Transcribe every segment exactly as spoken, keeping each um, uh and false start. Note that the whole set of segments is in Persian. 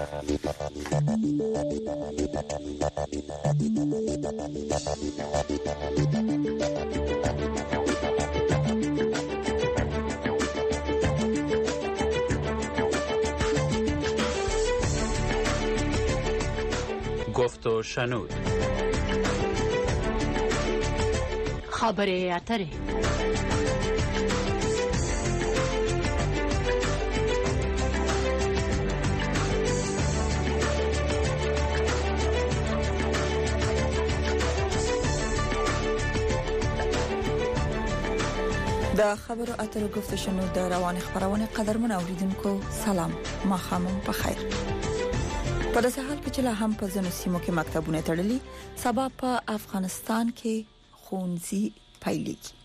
گفت و شنود. خبره اتره. د خبرو اترو گفت شنود د روان خبرونه قدرمن اوریدونکو سلام ما خامم په خیر. په داسې حال کې چې لا هم په ځینو سیمو کې مکتبونه تړلي، سبا په افغانستان کې ښوونځي پیلېږي.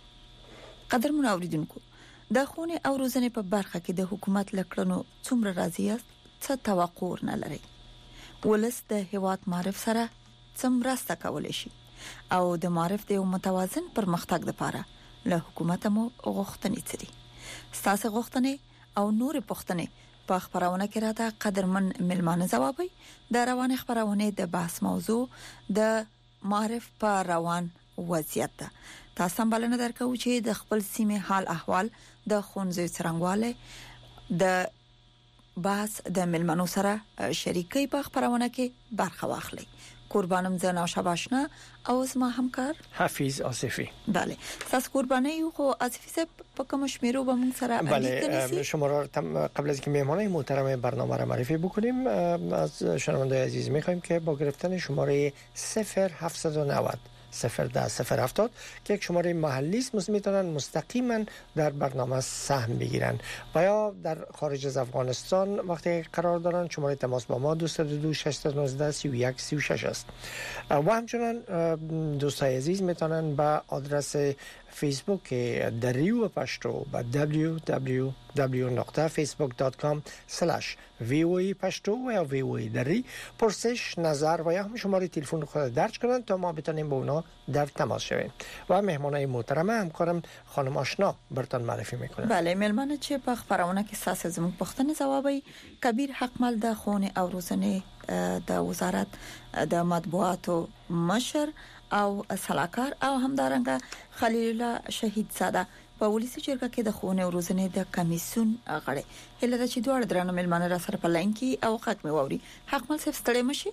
قدرمن اوریدونکو، د ښوونې او روزنې په برخه کې د حکومت لکړنو څومره راضي یاست؟ څه توقع نه لري؟ ولس د هیواد معرف سره څه مرسته کولای شي او د معرف د یو متوازن پرمختګ لپاره له حکومت مو غوښتنې څه دي؟ ستاسو غوښتنې او نور پوښتنې په خبرونه کې راته قدرمن ملمانه جوابي. د روان خبرونه د بحث موضوع د معرف په روان وضعیت ده. تاسو بلنه درکو چې د خپل سیمه حال احوال د خونځي څرنګواله د بحث د ملمنو سره شریکي په خبرونه کې برخه واخلي. قربانم زه نوشب آشنا او زما همکار حفیظ آصفی. بله تاسو قربانی یو خو آصفی صاحب په کوم شمیرو به موږ سره بله شما را قبل از که مهمانای محترم برنامه را معرفی بکنیم از شنوندگان عزیز می‌خوایم که با گرفتن شماره صفر هفتصد و نود صفر ده صفر هفتاد که یک شماره محلی است میتونن مستقیما در برنامه سهم بگیرن و یا در خارج از افغانستان وقتی قرار دارن شماره تماس با ما دو صفر دو شش یک نه سه یک سه شش است. و همچنین دوستای عزیز میتونن با آدرس فیسبوک دریو پشتو با دبلیو دبلیو دبلیو نقطه فیسبوک دات کام اسلش وی او ای پشتو و یا وی او ای دری پرسش، نظر و یا هم شماره تلفن خود درج کنن تا ما بتونیم با اونا در تماس شویم. و مهمانای محترم همکارم خانم آشنا برتون معرفی میکنه. بله ملمانه چې په خبرونه کې ساس زموږ پښتنه جوابي کبیر حقمل د خونې او روزنې د وزارت د مطبوعاتو مشر او صلاحکار او همدارنګه خلیل الله شهید زاده په ولسی جرګه کې د خونې او روزنې د کمیسیون غړي. هله د چې دوه درنه ملمانه را سره په لاین کې او حق مې ووري. حقمل صاحب ستړي مشي؟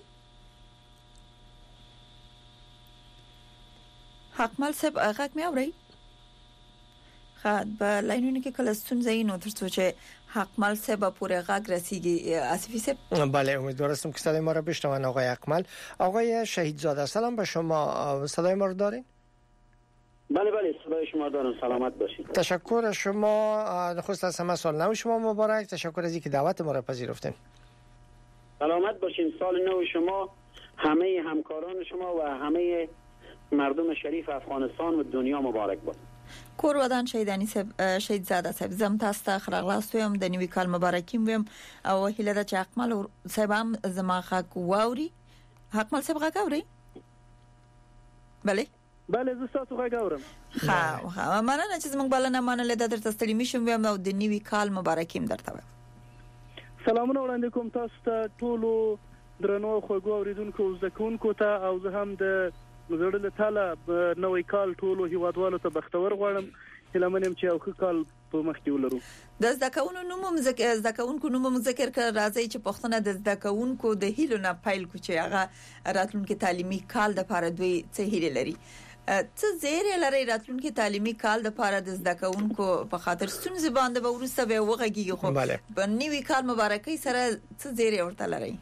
حقمل صاحب حق مې اوري؟ خا په لاینونو کې کله ستونزې نو ترڅو چې حقمل صاحب پورې غاګ رسیږي. آصفی صاحب بله امیدوارم که صدای ما را بشنون. آقای حقمل، آقای شهید زاده سلام به شما، صدای ما رو دارین؟ بله بله صدای شما دارم، سلامت باشید. تشکر از شما. نخست از همه سال نو شما مبارک. تشکر از اینکه دعوت ما را پذیرفتین. سلامت باشین. سال نو شما، همه همکاران شما و همه مردم شریف افغانستان و دنیا مبارک باد. کور ودان شهیدانی صاحب شهید زاده صاحب زم تاسو ته خلاص ویم د نیوي کال مبارکیم ویم او هیله د چا حقمل صاحب هم زما حق واوري. حقمل صاحب غا اوري؟ بله بله زه تاسو غا اورم. ها ها مننه چې زموږ بلنه منل د درته ستړي میشم ویم او د نیوي کال مبارکیم درته ویم. سلامونه وړاندې کوم تاسو ته ټولو درنو خوږو اوریدونکو زکونکو ته او زه هم د زړه له تاله نوې کال ټولو هیوادوالو ته بختور غواړم. هله منم چې یو ښه کال په مخ کې ولرو. د زکونو نوم ذکر زکونکو نوم ذکر کړ راځي چې پښتنه د زکونکو د هیلو نه پایل کو چې هغه راتلونکي تعلیمي کال د لپاره دوی څه هیله لري. څه زیری لري راتلونکي تعلیمي کال د لپاره د زکونکو په خاطر ستونزې باندې به ورسته به وغږیږي خو په نیوي کال مبارکي سره څه زیری ورته لري؟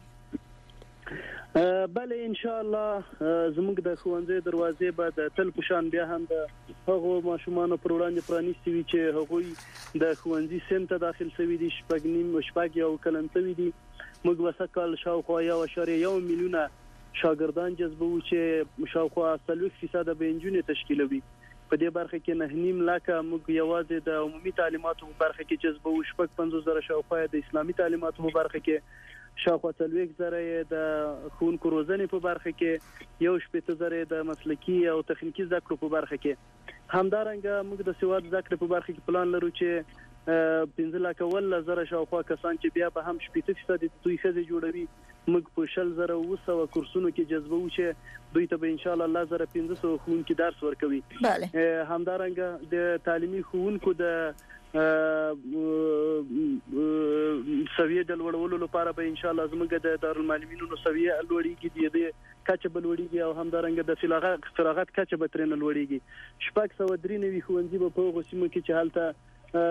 بله ان شاء الله زموږ د ښوونځي دروازې به د تل پوشان بیا هم د هغو ماشومان پر وړاندې پرانیستي وي چې هغوی د ښوونځي سیم ته داخل شوي دي. شپږ نیم شپږ یو کلن شوي دي. موږ وسه کال شاوخوا یو اشاریه یو میلیونه شاګردان جذبوو چې شاوخوا څلوېښت فیصد به نجونې تشکیلوي. په دې برخه کې نه نیم لاکه موږ یوازې د عمومي تعلیماتو په برخه کې جذبوو. شپږ پنځوس زره شاوخوا د اسلامي تعلیماتو په برخه کې، شاوخوا څلوېښت زره د ښوونکو روزنې په برخه کې، یو شپېته زره د مسلکي او تخنیکی زده کړو په برخه کې. همدارنګه موږ د سواد زده کړې په برخه کې پلان لرو چې پنځه لک ول زره شاوخوا کسان چې بیا به هم شپږ فیصد دوی خزه جوړوي موږ په شل زره وسو کورسونو کې جذبو چې دوی ته به ان شاء الله الله زره پنځه سوه خونکي درس ورکوي. بله همدارنګه د تعلیمي خونکو د سویه د لوړولو لپاره به ان شاء الله زموږ د دارالمعلمینونو سویه لوړیږي د کچه بلوړیږي او همدارنګه د فراغت فراغت کچه به ترنه لوړیږي. شپږ سوه درې نوي ښوونځي به په غوسمو کې چې حالته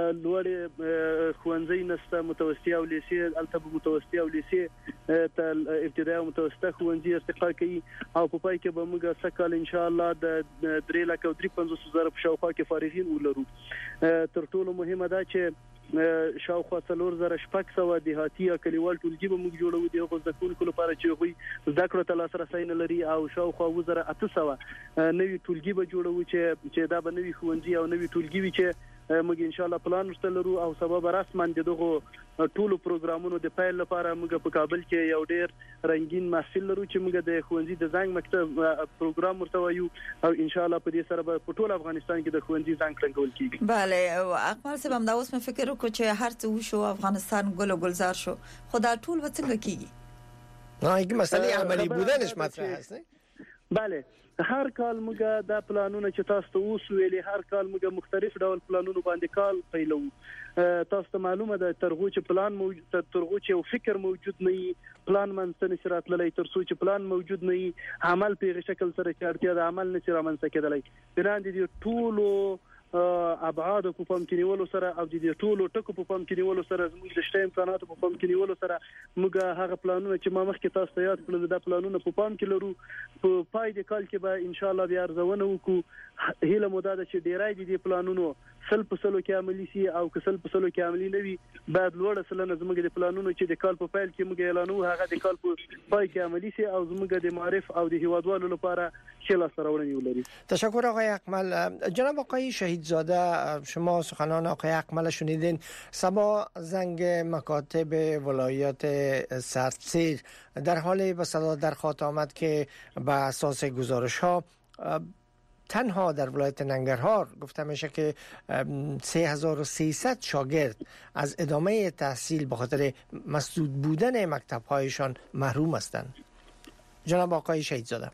لوړ ښوونځي نسته متوسطه او لیسې الته متوسطه او لیسې تل ابتدائي او متوسطه ښوونځي ارتقا کوي او په پای کې به موږ سکهال ان شاء الله د درې لک او درې پنځوس زره په شاوخوا کې فارغین ولرو. تر ټولو مهمه ده چې شاوخوا څلور زره شپږ سوه دهاتي او کلیوال ټولګي به موږ جوړو د غو ځکونکو لپاره چې هغوی زده کړو ته لاسرسي نه لري او شاوخوا وزره اته سوه نوي ټولګي به جوړو چې چې دا به نوي ښوونځي او نوي ټولګي وي چې موږ ان شاء الله پلان ورته لرو او سبب رسما دغه ټولو پروګرامونو د پیل لپاره موږ په کابل کې یو ډیر رنگین محفل لرو چې موږ د ښوونځي د زنګ مکتب پروګرام ورته وایو او ان شاء الله په دې سره په ټول افغانستان کې د ښوونځي زنګ ټنګول کیږي. بله او اقبال صاحب هم دا اوس مې فکر وکړ چې هر څه وشو افغانستان ګل او گلزار شو خو دا ټول وڅنګه کیږي؟ نه یک مسئله عملی بودنش مطرح هست نه؟ بله هر کال موږ د پلانونو چې تاسو ته اوس ویلي هر کال موږ مختلف ډول پلانونو باندې کال پیلو. تاسو ته معلومه ده ترغو چې پلان موجود ترغو چې یو فکر موجود نه وي پلان منځ نه شرات للی تر څو چې پلان موجود نه وي عمل په شکل سره چې اړتیا د عمل نه سره منځ کېدلی بنان دي ټولو ابعاد په پام کې نیولو سره او د دې ټولو ټکو په پام کې نیولو سره زموږ د شته امکاناتو په پام کې نیولو سره موږ هغه پلانونه چې ما مخکې تاسو ته یاد کړل د پلانونو په پام کې لرو. په پای د کال کې به ان شاء الله بیا ارزونه وکړو. هیله مو ده چې ډیرای دي د پلانونو سل په سلو کې عملی سي او کسل په سلو کې عملی نه وي بعد لوړ سلنه زموږ د پلانونو چې د کال په پیل کې موږ اعلانو هغه د کال په پای کې عملی سي او زموږ د معرف او د هیوادوالو لپاره شیلا سرورنی ولري. تشکر آقای اکمل. جناب آقای شهیدزاده شما سخنان آقای اکمل شنیدین. سبا زنگ مکاتب ولایات سردسیر در حال به صدا در خواهد آمد که به اساس گزارش ها تنها در ولایت ننگرهار گفته میشه که سه هزار و سیصد شاگرد از ادامه تحصیل به خاطر مسدود بودن مکتب‌هایشان محروم هستند. جناب آقای شهیدزاده.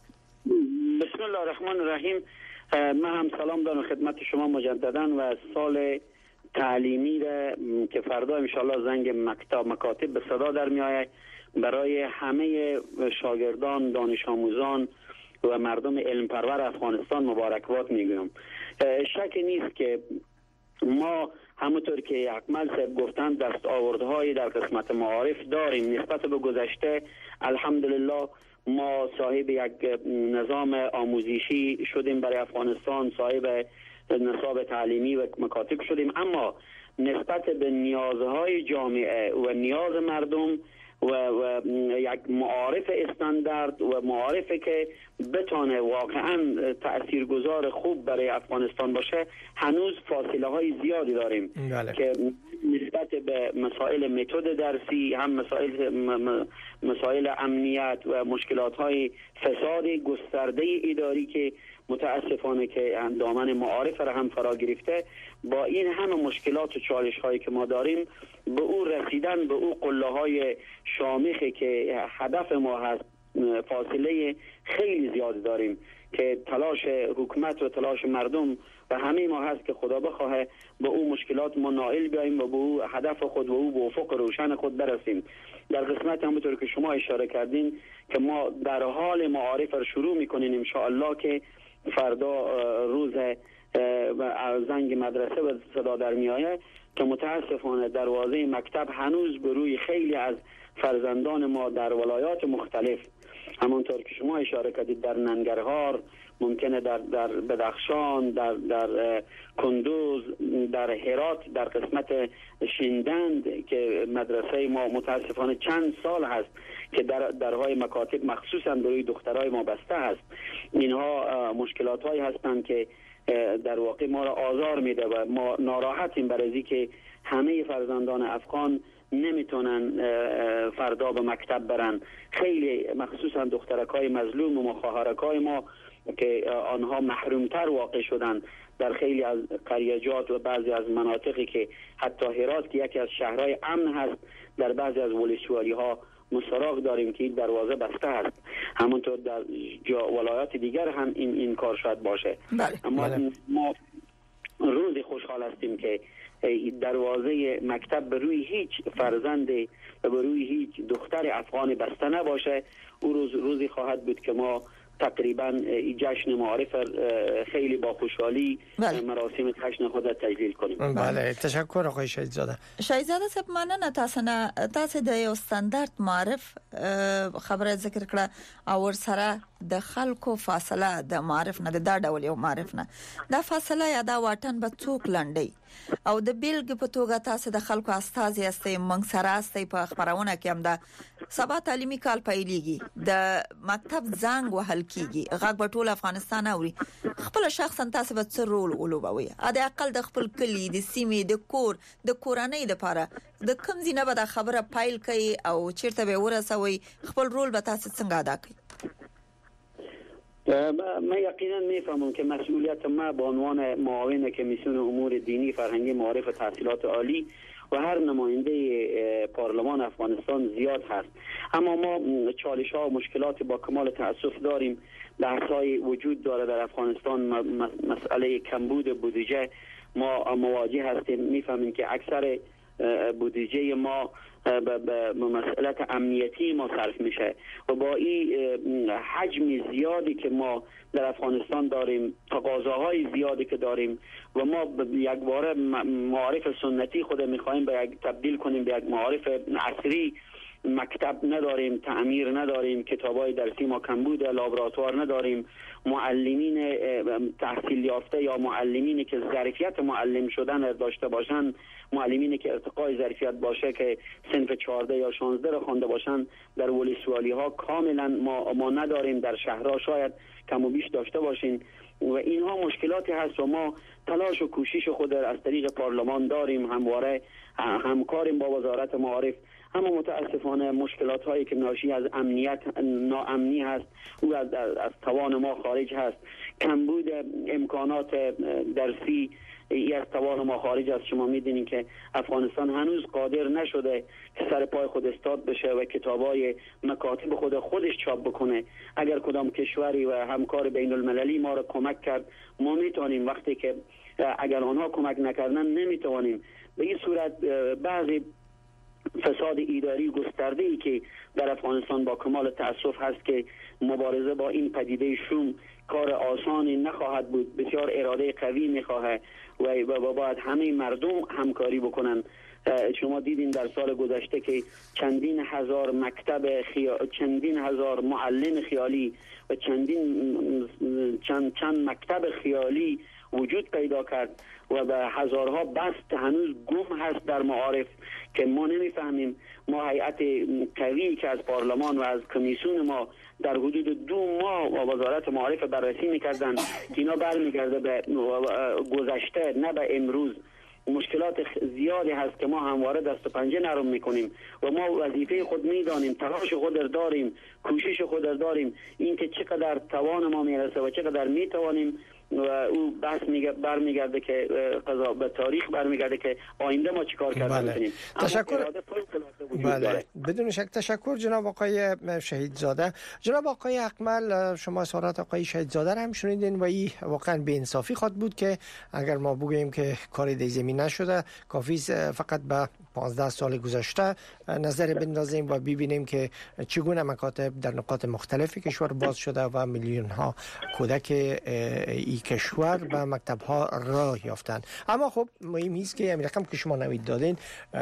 بسم الله الرحمن الرحیم. من هم سلام دارم خدمت شما مجددا و سال تعلیمی که فردا ان شاء الله زنگ مکتب مکاتب به صدا در میآید برای همه شاگردان دانش آموزان و مردم علم پرور افغانستان مبارکباد میگویم. شک نیست که ما همونطور که اکمل صاحب گفتن دستاوردهای در قسمت معارف داریم. نسبت به گذشته الحمدلله ما صاحب یک نظام آموزشی شدیم برای افغانستان، صاحب نصاب تعلیمی و مکاتب شدیم، اما نسبت به نیازهای جامعه و نیاز مردم و, و یک معارف استاندارد و معارفی که بتونه واقعا تاثیرگذار خوب برای افغانستان باشه هنوز فاصله های زیادی داریم. بله. که نسبت به مسائل متد درسی هم مسائل مسائل امنیت و مشکلات های فساد گسترده اداری که متاسفانه که دامن معارف را هم فرا گرفته، با این همه مشکلات و چالش هایی که ما داریم به او رسیدن به او قله های شامخی که هدف ما هست فاصله خیلی زیاد داریم که تلاش حکومت و تلاش مردم و همه ما هست که خدا بخواه به او مشکلات ما نائل بیاییم و به او هدف خود و او به افق روشن خود برسیم. در قسمت همونطور که شما اشاره کردین که ما در حال معارف را شروع میکنیم ان شاء الله که فردا روز زنگ مدرسه و صدا در میآید که متاسفانه دروازه مکتب هنوز به روی خیلی از فرزندان ما در ولایات مختلف همونطور که شما اشاره کردید در ننگرهار، ممکنه در در بدخشان، در در کندوز، در هرات، در قسمت شیندند که مدرسه ما متاسفانه چند سال هست که در درهای مکاتب مخصوصا برای دخترای ما بسته هست. اینها مشکلات هایی هستند که در واقع ما را آزار میده و ما ناراحتیم برای اینکه همه فرزندان افغان نمیتونن فردا به مکتب برن. خیلی مخصوصا دخترکای مظلوم و خواهرکای ما که آنها محرومتر واقع شدن در خیلی از قریجات و بعضی از مناطقی که حتی هرات که یکی از شهرهای امن هست، در بعضی از ولسوالی ها مسراغ داریم که این دروازه بسته است. همونطور در جا ولایات دیگر هم این این کار شاید باشه. بله. اما بله. ما روزی خوشحال هستیم که دروازه مکتب به روی هیچ فرزند و به روی هیچ دختر افغان بسته نباشه. او روز روزی خواهد بود که ما تقریبا جشن معارف خیلی با خوشحالی بله. مراسم جشن خود تجلیل کنیم. بله، تشکر آقای شهیدزاده. شهیدزاده صاحب مننه. تاسو نه تاسو د یو ستاندرد معرف خبره ذکر کړه او سره د خلکو فاصله د معرف نه د ډول یو معرف نه دا فاصله یا دا واټن به څوک لنډي او د بیلګ په توګه تاسو د خلکو استازي استي منګ سره استي په خبرونه کې هم دا سبا تعلیمي کال پیلېږي د مکتب زنګ وهل کیږي غږ په ټول افغانستان اوري. خپل شخصا تاسو به څه رول ولوبوي؟ ا د اقل د خپل کلی د سیمې د کور د کورنۍ لپاره د کوم ځینه به د خبره پایل کوي او چیرته به ورسوي؟ خپل رول به تاسو څنګه ادا کوي؟ ما یقینا میفهمم که مسئولیت ما به عنوان معاون کمیسیون امور دینی، فرهنگی، معارف و تحصیلات عالی و هر نماینده پارلمان افغانستان زیاد هست. اما ما چالش ها و مشکلات با کمال تأسف داریم. بحث‌های وجود داره در افغانستان. مسئله کمبود بودجه ما مواجه هستیم. میفهمیم که اکثر بودجه ما به مسئله امنیتی ما صرف میشه و با این حجم زیادی که ما در افغانستان داریم، تقاضاهای زیادی که داریم و ما یک باره معارف سنتی خود میخوایم به یک تبدیل کنیم به یک معارف عصری. مکتب نداریم، تعمیر نداریم، کتابای درسی ما کمبود، لابراتوار نداریم، معلمین تحصیل یافته یا معلمینی که ظرفیت معلم شدن داشته باشن، معلمینی که ارتقای ظرفیت باشه که صنف چهارده یا شانزده را خوانده باشن در ولسوالی ها کاملا ما ما نداریم. در شهرها شاید کم و بیش داشته باشین و اینها مشکلاتی هست و ما تلاش و کوشش خود از طریق پارلمان داریم، همواره همکاریم با وزارت معارف. اما متاسفانه مشکلات هایی که ناشی از امنیت ناامنی هست او از, از توان ما خارج هست. کمبود امکانات درسی ای از توان ما خارج است. شما میدونید که افغانستان هنوز قادر نشده که سر پای خود استاد بشه و کتابای مکاتب خود خودش چاپ بکنه. اگر کدام کشوری و همکار بین المللی ما را کمک کرد ما میتونیم، وقتی که اگر آنها کمک نکردن نمیتوانیم. به این صورت بعضی فساد اداری گسترده ای که در افغانستان با کمال تأسف هست که مبارزه با این پدیده شوم کار آسانی نخواهد بود. بسیار اراده قوی میخواهد و باید همه مردم همکاری بکنن. شما دیدین در سال گذشته که چندین هزار مکتب خیا... چندین هزار معلم خیالی و چندین چند چند مکتب خیالی وجود پیدا کرد و به هزارها بست هنوز گم هست در معارف که ما نمیفهمیم. ما هیئت قوی که از پارلمان و از کمیسیون ما در حدود دو ماه و وزارت معارف بررسی میکردن که اینا برمیگرده به گذشته نه به امروز. مشکلات زیادی هست که ما همواره دست و پنجه نرم میکنیم و ما وظیفه خود میدانیم، تلاش خود داریم، کوشش خود داریم، این که چقدر توان ما میرسه و چقدر میتوانیم و او بحث میگه برمیگرده که قضا به تاریخ برمیگرده که آینده ما چیکار کردن بله. تشکر. بله. بدون شک تشکر جناب آقای شهیدزاده. جناب آقای اکمل، شما اظهارات آقای شهیدزاده را هم شنیدین و این واقعا بی‌انصافی خواهد بود که اگر ما بگوییم که کاری در زمین نشده، کافی فقط به پانزده سال گذشته نظر بندازیم و ببینیم که چگونه مکاتب در نقاط مختلف کشور باز شده و میلیون ها کودک این کشور به مکتب ها راه یافتن. اما خب مهم است که همین رقم که شما نوید دادین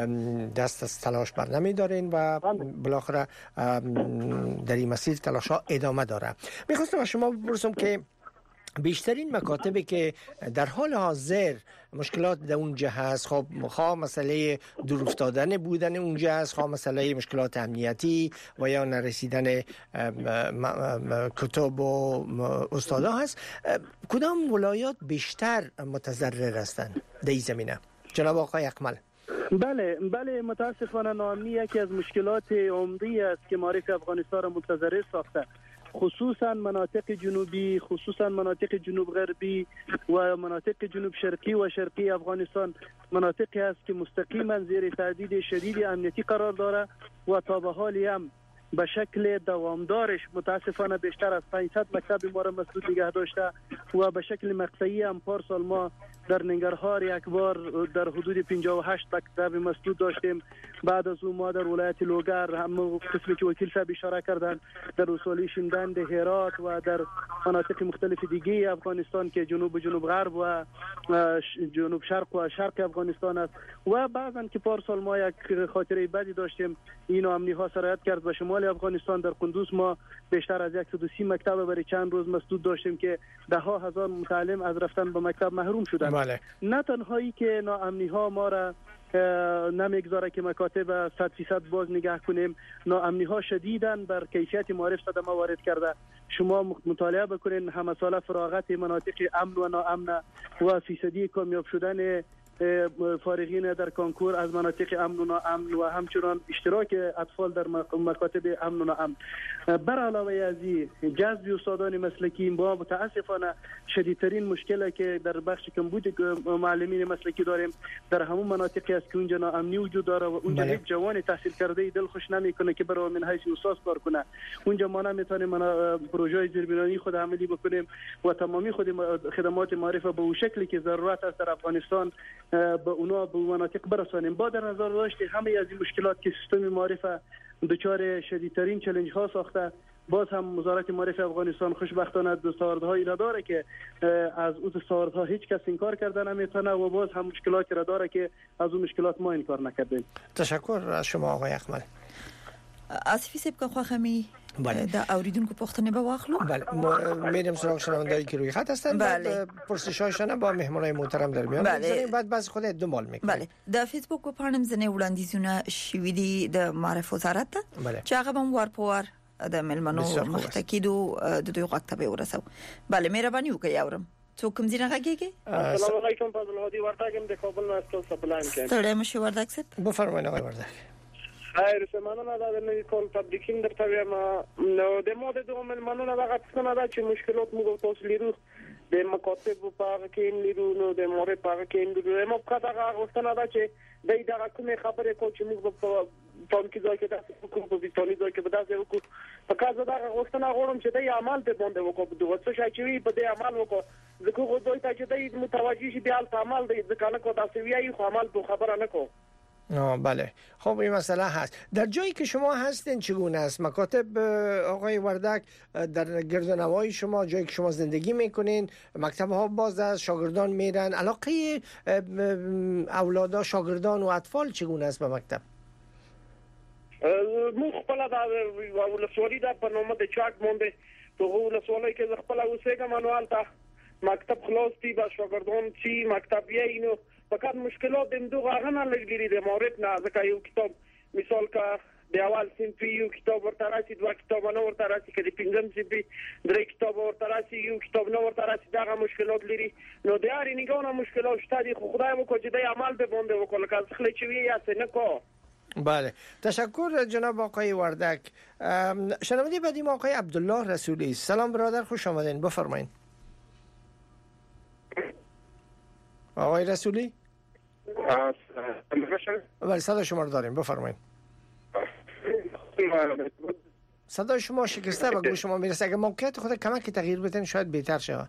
دست از تلاش بر نمی دارین و بالاخره در این مسیر تلاش ها ادامه داره. میخواستم از شما بپرسم که بیشترین مکاتبی که در حال حاضر مشکلات در اونجا هست، خب خواه مسئله دور افتادن بودن اونجا هست، خواه مسئله مشکلات امنیتی و یا نرسیدن کتب و استادا هست، کدام ولایات بیشتر متضرر هستند در این زمینه؟ جناب آقای اکمل. بله بله متاسفانه ناامنی یکی از مشکلات عمده است که معارف افغانستان را متضرر ساخته، خصوصا مناطق جنوبی، خصوصا مناطق جنوب غربی و مناطق جنوب شرقی و شرقی افغانستان مناطقی است که مستقیما زیر تهدید شدید امنیتی قرار داره و تا به حال هم به شکل دوامدارش متاسفانه بیشتر از پانصد مکتب ما را مسدود نگه داشته و به شکل مقطعی هم پارسال ما در ننگرهار یک بار در حدود پنجاه و هشت مکتب مسدود داشتیم. بعد از اون ما در ولایت لوگر هم قسمی که وکیل صاحب اشاره کردن در ولسوالی شمدند هرات و در مناطق مختلف دیگه افغانستان که جنوب و جنوب غرب و جنوب شرق و شرق افغانستان است و بعضا که پارسال ما یک خاطره بدی داشتیم این امنی ها سرایت کرد به شمال افغانستان. در قندوز ما بیشتر از صد و سی مکتب برای چند روز مسدود داشتیم که ده ها هزار متعلم از رفتن به مکتب محروم شدند. بله. نه تنهایی که ناامنی ها ما را نمیگذاره که مکاتب صد فیصد باز نگه کنیم، ناامنی ها شدیداً بر کیفیت معارف صدمه وارد کرده. شما مطالعه بکنین همه ساله فراغت مناطق امن و ناامن و فیصدی کامیاب شدن فارغین در کنکور از مناطق امن و ناامن و همچنان اشتراک اطفال در مکاتب امن و ناامن. بر علاوه از این جذب استادان مسلکی با متاسفانه شدیدترین مشکلی که در بخش کمبود معلمین مسلکی داریم در همون مناطقی است که اونجا ناامنی وجود داره و اونجا هیچ جوان تحصیل کرده دل خوش نمیکنه که برای من حیث استاد کار کنه. اونجا ما نمیتونیم پروژه زیربنایی خود عملی بکنیم و تمامی خود خدمات معرفه به اون شکلی که ضرورت است در افغانستان به اونا به مناطق برسانیم. با در نظر داشت همه از این مشکلات که سیستم معرفه دچار شدیدترین چالش ها ساخته، باز هم وزارت معرفت افغانستان خوشبختانه دستاوردهایی را داره که از اون دستاوردها هیچ کس انکار کرده نمیتونه و باز هم مشکلاتی را داره که از اون مشکلات ما انکار نکردیم. تشکر از شما آقای اکمل. آصفی صاحب که خواهمی بله. د اوریدونکو پوښتنه به واخلو. بله میرم سراغ شنوندهایی که روی خط هستن. بله. پرسش‌هاشون با مهمانای محترم در میان. بله. بعد باز خود دنبال میکنیم. بله. د فیسبوک په پاڼه ځنې وړاندیزونه شوي دي د معرف وزارت ته چې هغه هم ور په ور د ملمنو مختکیدو د دوی غوښتنه به ورسو. بله مهرباني وکړئ اورم. څوک کوم ځینې غږیږي؟ السلام علیکم فضل هادي وردګم د کابل نه تاسو سپلایم کوم. ستړی مشه وردګ صاحب. بفرمایئ آقای وردګ. خیر سمانه دا د نوی کال تبریکین در تویم نو د ماده دوم منونه دغه څنګه دا چې مشکلات موږ تاسو لیدو د مکاتب په هغه کې لیدو نو د مورې په هغه کې لیدو مو کدا هغه غوښتنه ده چې د دغه کومه خبره کو چې موږ په پام کې ځای کې تاسو کوم په ویټالي ځای کې به تاسو وکړو په کازه دا غوښتنه غواړم چې د عمل په باندې وکړو دوه څه شي چې په دې عمل وکړو ځکه خو دوی ته چې د متوجي شي بیا عمل د ځکه نه کو تاسو ویایي خو عمل په خبره نه کو. آه بله. خب این مسئله هست. در جایی که شما هستین چگونه است؟ مکاتب آقای وردک در گردنوای شما جایی که شما زندگی میکنین مکتب ها باز است، شاگردان میرن، علاقه اولادا شاگردان و اطفال چگونه است به مکتب؟ مو خپل دا ولسوالي دا په نومه د چاک باندې په ولسوالۍ کې خپل اوسېګم منوال ته مکتب خلاص دي با شاگردان چې مکتب یې نو فقط مشکلات د دوه غنه لګیری د مورد نه ځکه یو کتاب مثال کا د اول صنفي یو کتاب ورته راسي دوه کتاب نه ورته راسي کله پنځم صنفي درې کتاب ورته راسي یو کتاب نه ورته راسي دا مشکلات لري نو د اړ نه مشکلات شته دي خو خدای وکړي چې د عمل به باندې وکړي که خلک چې وي یا څه نه کو. بله تشکر جناب آقای وردک. شنونده بعدی ما آقای عبدالله رسولی. سلام برادر خوش آمدین بفرمایید. آقای رسولی بله صدا شما رو داریم بفرمایید. صدا شما شکسته به گوش شما میرسه، اگه موقعیت خود کمک تغییر بدین شاید بهتر شود.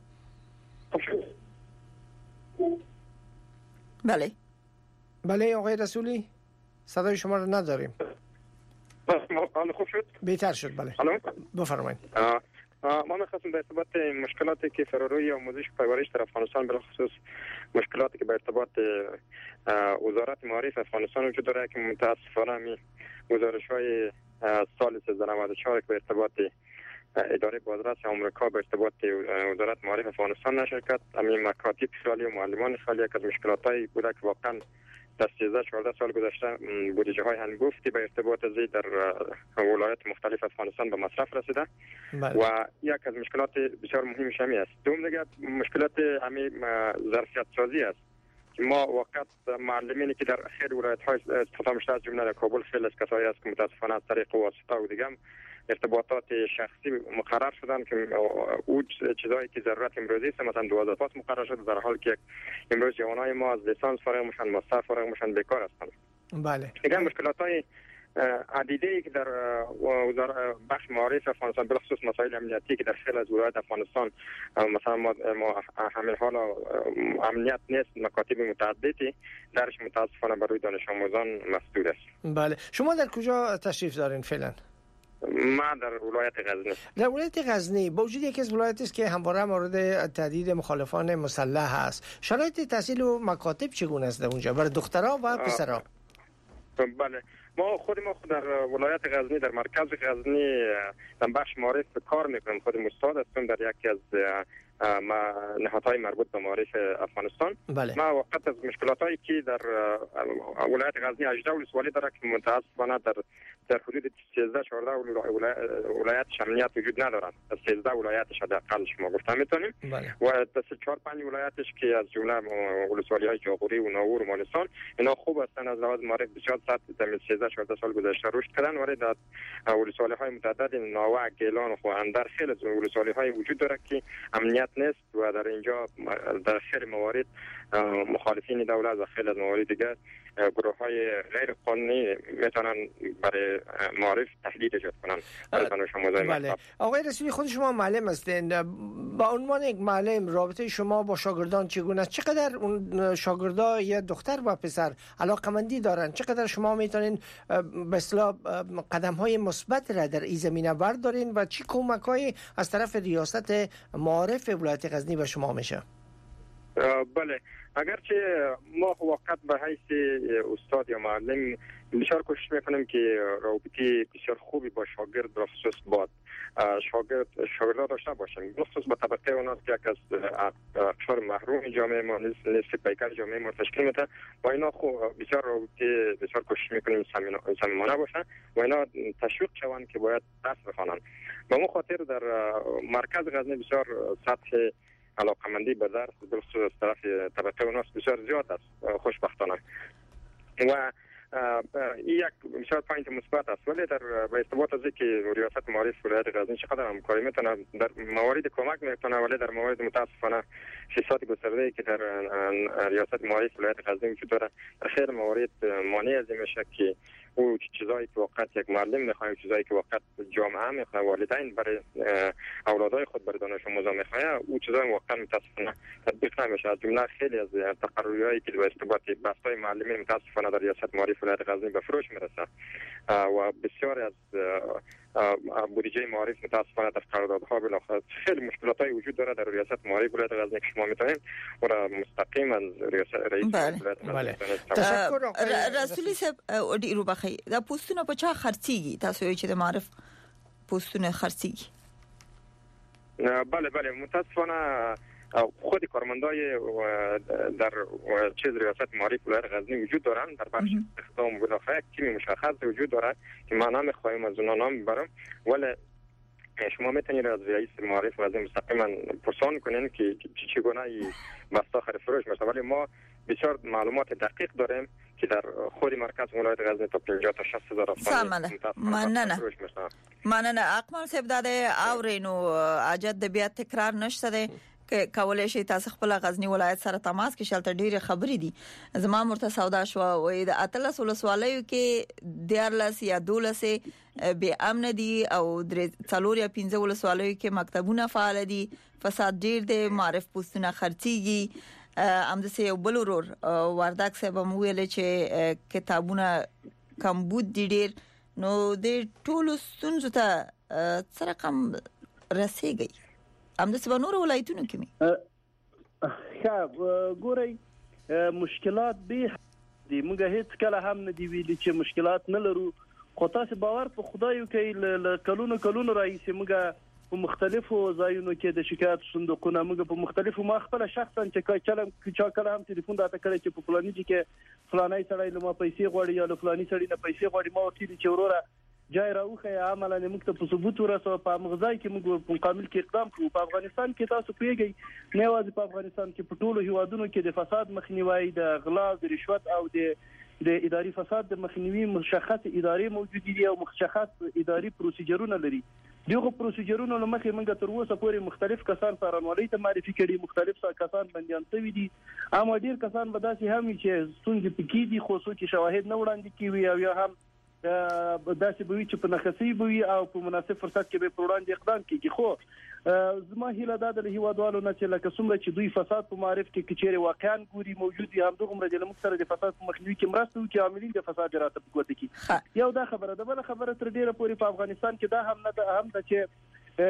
بله بله آقای رسولی صدای شما رو نداریم. حالا خوب شد؟ بهتر شد بله. بفرمایید. ما می‌خواستم در ارتباط مشکلاتی که فراروی آموزش و پرورش در افغانستان به خصوص مشکلاتی که به ارتباط وزارت معارف افغانستان وجود داره که متاسفانه می گزارش‌های سال سیزده نود و چهار که به ارتباط اداره بازرس آمریکا به ارتباط وزارت معارف افغانستان نشر کرد. همین مکاتب خالی و معلمان خالی که از مشکلات‌های بوده که واقعا در سیزده چهارده سال گذشته بودجه های هنگفتی به ارتباط زی در ولایات مختلف افغانستان به مصرف رسیده بله. و یک از مشکلات بسیار مهمش همی است. دوم دیگه مشکلات همی ظرفیت سازی است. که ما وقت معلمینی که در خیلی ولایت‌های استان مشترک جمله در کابل خیلی از کسایی است که متاسفانه از طریق واسطه و دیگه ارتباطات شخصی مقرر شدن که او چیزایی که ضرورت امروزی است مثلا دوازده پاس مقرر شده، در حالی که امروز جوانای ما از لیسانس فارغ میشن، ماستر فارغ میشن، بیکار هستند. بله. دیگه مشکلات‌های عدیده‌ای که در وزارت بخش معارف افغانستان بخصوص مسائل امنیتی که در خیلی از ولایات افغانستان مثلا ما همین حالا امنیت نیست، مکاتب متعددی درش متاسفانه بر روی دانش آموزان مسدود است. بله. شما در کجا تشریف دارین فعلا؟ ما در ولایت غزنی. در ولایت غزنی با وجود یکی از ولایاتی است که همواره مورد تهدید مخالفان مسلح است، شرایط تحصیل و مکاتب چگونه است در اونجا برای دخترها و پسرها؟ بله، ما خود ما خود در ولایت غزنی در مرکز غزنی در بخش معارف کار میکنیم. خود استاد هستم در یکی از نهادهای مربوط به معارف افغانستان. بله. ما وقت از مشکلاتایی که در ولایت غزنی هجده ولسوالی داره که متاسفانه در در حدود سیزده چهارده ولایت امنیت وجود ندارد. از سیزده ولایتش حداقل شما گفتم میتونیم. بله. و تا چهار پنج ولایتش که از جمله ولسوالی های جاغوری و ناور و مالستان اینا خوب هستن، از لحاظ معارف بسیار سطح در سیزده چهارده سال گذشته رشد کردن. ولی در ولسوالی های متعدد ناوه، گیلان و اندر خیلی از ولسوالی های وجود داره که امنیت نیست و در اینجا در خیلی موارد مخالفین دولت و خیلی از موارد دیگر گروه های غیر قانونی میتونن برای معارف تهدید ایجاد کنن. بله. آقای رسولی خود شما معلم هستین، با عنوان یک معلم رابطه شما با شاگردان چگونه است؟ چقدر اون شاگردا یا دختر و پسر علاقمندی دارن؟ چقدر شما میتونین به اصطلاح قدم های مثبت را در این زمینه بردارین و چی کمک‌هایی از طرف ریاست معارف ولایت غزنی به شما میشه؟ بله، اگرچه ما وقت به حیث استاد یا معلم بسیار کوشش میکنیم که رابطه بسیار خوبی با شاگرد به خصوص با شاگرد شاگرد داشته باشیم، به خصوص با طبقه اوناست که یک از اقشار محروم جامعه ما نصف پیکر جامعه ما تشکیل میده و اینا خوب بسیار رابطه بسیار کوشش میکنیم صمیمانه باشن و اینا تشویق شوند که باید درس بخوانند. به مو خاطر در مرکز غزنی بسیار سطح علاقمندی به درس به خصوص از طرف طبقه اوناست بسیار زیاد است خوشبختانه و این یک بسیار پوینت مثبت است. ولی در با ارتباط از اینکه ریاست معارف ولایت غزنی چقدر همکاری میتونه در موارد کمک میتونه، ولی در موارد متاسفانه فساد گسترده که در ریاست معارف ولایت غزنی وجود داره در خیلی موارد مانع از این میشه که او چیزایی که وقت یک معلم میخواد، چیزایی که وقت جامعه میخواد، والدین برای اولادای خود برای دانش آموزان میخواد، او چیزای وقت متاسفانه تطبیق نمیشه. از جمله خیلی از تقرریایی که به ارتباط بحث‌های معلمین متاسفانه در ریاست معارف ولایت غزنی به فروش میرسه و بسیار از بودجه معارف متاسفانه در قراردادها بالاخره خیلی مشکلاتای وجود داره در ریاست معارف ولایت غزنی که شما میتونید و را مستقیم از ریاست رئیس ولایت غزنی. تشکر. رسولی صاحب ډیرو بخی دا پوسټونه په چا خرڅيږي؟ تاسو یې چې د معرف پوسټونه خرڅيږي؟ بله بله متاسفانه خود کارمندای در چیز ریاست معارف ولایت غزنی وجود دارن در بخش اقدام بالاخره تیم مشخص وجود داره که ما نمیخوایم از اونها نام ببرم، ولی شما میتونید از رئیس معارف غزنی مستقیما پرسان کنین که چگونه این بسته آخر فروش میشه. ولی ما بسیار معلومات دقیق داریم که در خود مرکز ولایت غزنی تا پنجاه تا شصت هزار افغانی مننه مننه اقمال صاحب داده اورینو اجد د بیا تکرار نشته ده که کولای شي تاسو خپل غزنی ولایت سره تماس کې شلته ډیره خبرې دي. زما مرته سودا شو وې د اتلس ولسوالیو کې دیارلس یا دولس به امن دي او د څلور یا پنځه ولسوالیو کې مکتبونه فعال دي، فساد ډیر دی، معرف پوسټونه خرڅيږي. ام د سه بل ورور وردک صاحب مو ویل چې کتابونه کمبود دي ډیر، نو د ټولو ستونزو ته سره کم رسیږي. ام د سبا نور ولایتونو کې می ښه ګورئ مشکلات به دي، موږ هیڅ کله هم نه دی ویلي چې مشکلات نه لرو، خو تاسو باور په خدای کوي ل کلونو کلونو راځي موږ په مختلفو ځایونو کې د شکایت صندوقونه موږ په مختلفو ما خپل شخصا چې کله چې کله هم ټلیفون راته کړی چې په فلاني کې فلاني سړی له ما پیسې غواړي یا له فلاني سړی نه پیسې غواړي، ما ورته چې وروره جای راوخه عملا موږ ته په ثبوت ورسو په مغزای کې موږ په کامل کې اقدام کوو. په افغانستان کې تاسو پیږئ نه یوازې په افغانستان کې په ټولو هیوادونو کې د فساد مخنیوي، د غلا، د رشوت او د د اداري فساد د مخنیوي مشخص اداري موجود دي او مشخص اداري پروسیجرونه لري. دغه پروسیجرونو لمخې موږ تر اوسه پورې مختلف کسان څارنوالۍ ته معرفي کړي، مختلف کسان بندیان شوي دي، اما ډیر کسان به داسې هم چې ستونزې پکې دي خو څوک شواهد نه وړاندې کوي او یا هم داسې به وي چې په نخسي به وي او په مناسب فرصت کې به پر وړاندې اقدام کوي. خو زما هیله دا د هیوادوالو نه چې لکه څومره چې دوی فساد په معرف کې کچېره واقعا ګوري موجود دي، همدغه د موږ سره د فساد په مخنیوي کې مرسته وکړي، عاملین د فساد راته پکوته کی. یو دا خبره ده. بل خبره تر ډیره پورې په افغانستان کې دا هم نه ده هم ده چې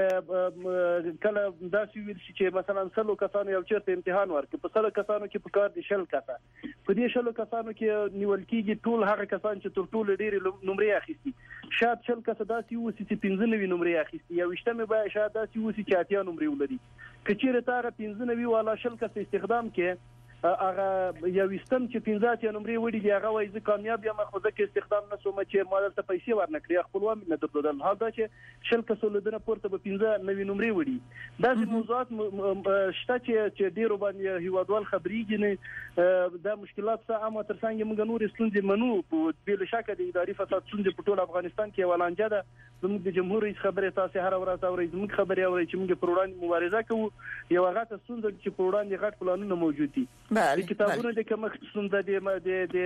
کله داسې ویل شي چې مثلا سلو کسانو یو چیرته امتحان ورکړي، په سلو کسانو کې په کار دي شل کسه، په دې شلو کسانو کې نیول کېږي ټول هغه کسان چې تر ټولو ډېرې نمرې اخیستي. شاید شل کسه داسې ووسي چې پنځه نوي نمرې اخیستي، یو ویشتمې به شاید داسې ووسي چې اتیا نمرې ولري. که چیرې تا هغه پنځه نوي والا شل کسه استخدام کې هغه یو ویشتم چې پنځه اتیا نمرې وړي دي هغه وایي زه کامیاب یم، خو زه کې استخدام نه شوم چې ما دلته پیسې ورنکړي، خپلوان مې نه درلودل. حال دا چې شل کسو له دنه پورته به پنځه نوي نمرې وړي. داسې موضوعات شته چې ډېرو باندې هیوادوال خبرېږي نه. دا مشکلات څه اما تر څنګ موږ نورې ستونزې منو. بې له شکه د اداري فساد ستونزې په ټول افغانستان کې یوه لانجه ده. زموږ د جمهور رئیس خبرې تاسې هره ورځ اورئ، زموږ خبرې اورئ چې موږ پر وړاندې مبارزه کوو. یوه غټه ستونزه چې پر وړاندې غټ پلانونه موجود دي. د کتابونو د کمښت ستونزه،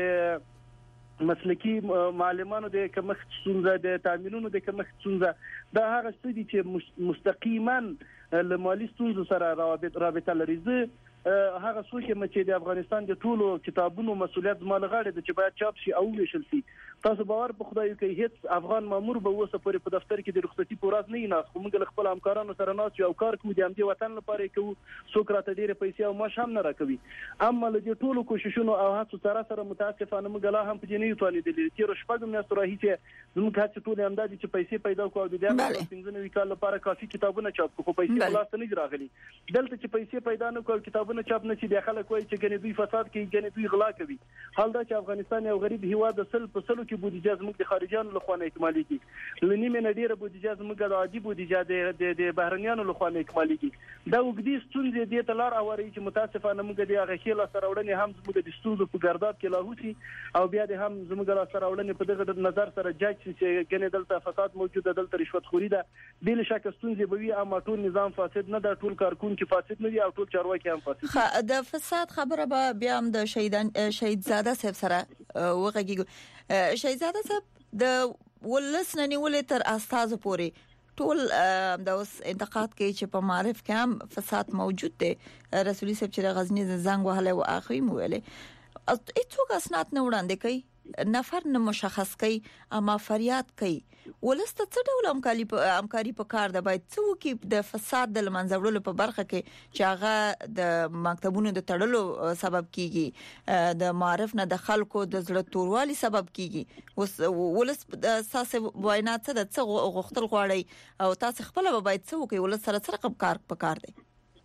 د مسلکي معلمانو د کمښت ستونزه، د تامینونو د کمښت ستونزه، دا هغه څه دي چې مستقیما له مالي ستونزو سره رابطه لري. زه هغه څوک یم چې د افغانستان د ټولو کتابونو مسؤلیت زما له غاړې ده چې باید چاپ شي او وویشل شي. تاسو باور په خدای کوي هیڅ افغان مامور به اوسه پورې په دفتر کې د رخصتي په ورځ نه ناست، خو موږ له خپل همکارانو سره ناست یو کار کوو، د همدې وطن لپاره کوو، څوک راته ډېرې پیسې او معاش هم نه راکوي. اما له دې ټولو کوششونو او هڅو سره سره متاسفانه موږ لا هم په دې نه یو توانېدلي. تېرو شپږو میاشتو راهیسې زموږ هڅې ټولې همدا دي چې پیسې پیدا کړو او د دې پنځه نوي کال لپاره کافي کتابونه چاپ کړو، خو پیسې په لاس ته نه دي راغلي. دلته چې پیسې پیدا نه کړو کتابونه چاپ نه شي، بیا خلک وایي چې ګنې دوی فساد کوي، ګنې دوی غلا کوي. حال دا چې افغانستان یو غریب هیواد د سل په سلو کې بودیجه زموږ د خارجيانو له خوا نه اکمالېږي، له نیمې نه ډېره بودیجه زموږ د عادي بودیجه د بهرنیانو له خوا نه اکمالېږي. دا اوږدې ستونزې دې ته لار هواروي چې متاسفانه موږ د هغه ښې لاسته راوړنې هم زموږ د ستونزو په ګرداب کې لاهو شي او بیا د هم زموږ لاسته راوړنې په دغه نظر سره جاج شي چې ګنې دلته فساد موجود ده، دلته رشوت خوري ده. بې له شکه ستونزې به وي، اما ټول نظام فاسد نه ده، ټول کارکونکي فاسد نه دي او ټول چارواکي هم فاسد دي. د فساد خبره به بیا هم د شهیدان شهیدزاده صاحب سره وغږیږو. شهیدزاده صاحب د ولس نه نیولې تر استاد پورې ټول د اوس انتقاد کوي چې په معرف کې هم فساد موجود دی. رسولي صاحب چې غزنی د زنګ وهله او اخوي مو ویلې هیڅوک اسناد نه وړاندې کوي، نفر نه مشخص کوي، اما فریاد کوي. ولسته څه ډول همکاري همکاري په کار ده باید څو کې د فساد د منځوړلو په برخه کې چې هغه د مکتبونو د تړلو سبب کیږي، د معرف نه د خلکو د زړه توروالي سبب کیږي. ولس اساس وینا څه د څه غوښتل غواړي او تاسو خپل باید څو کې ولس سره سره کار په کار دی.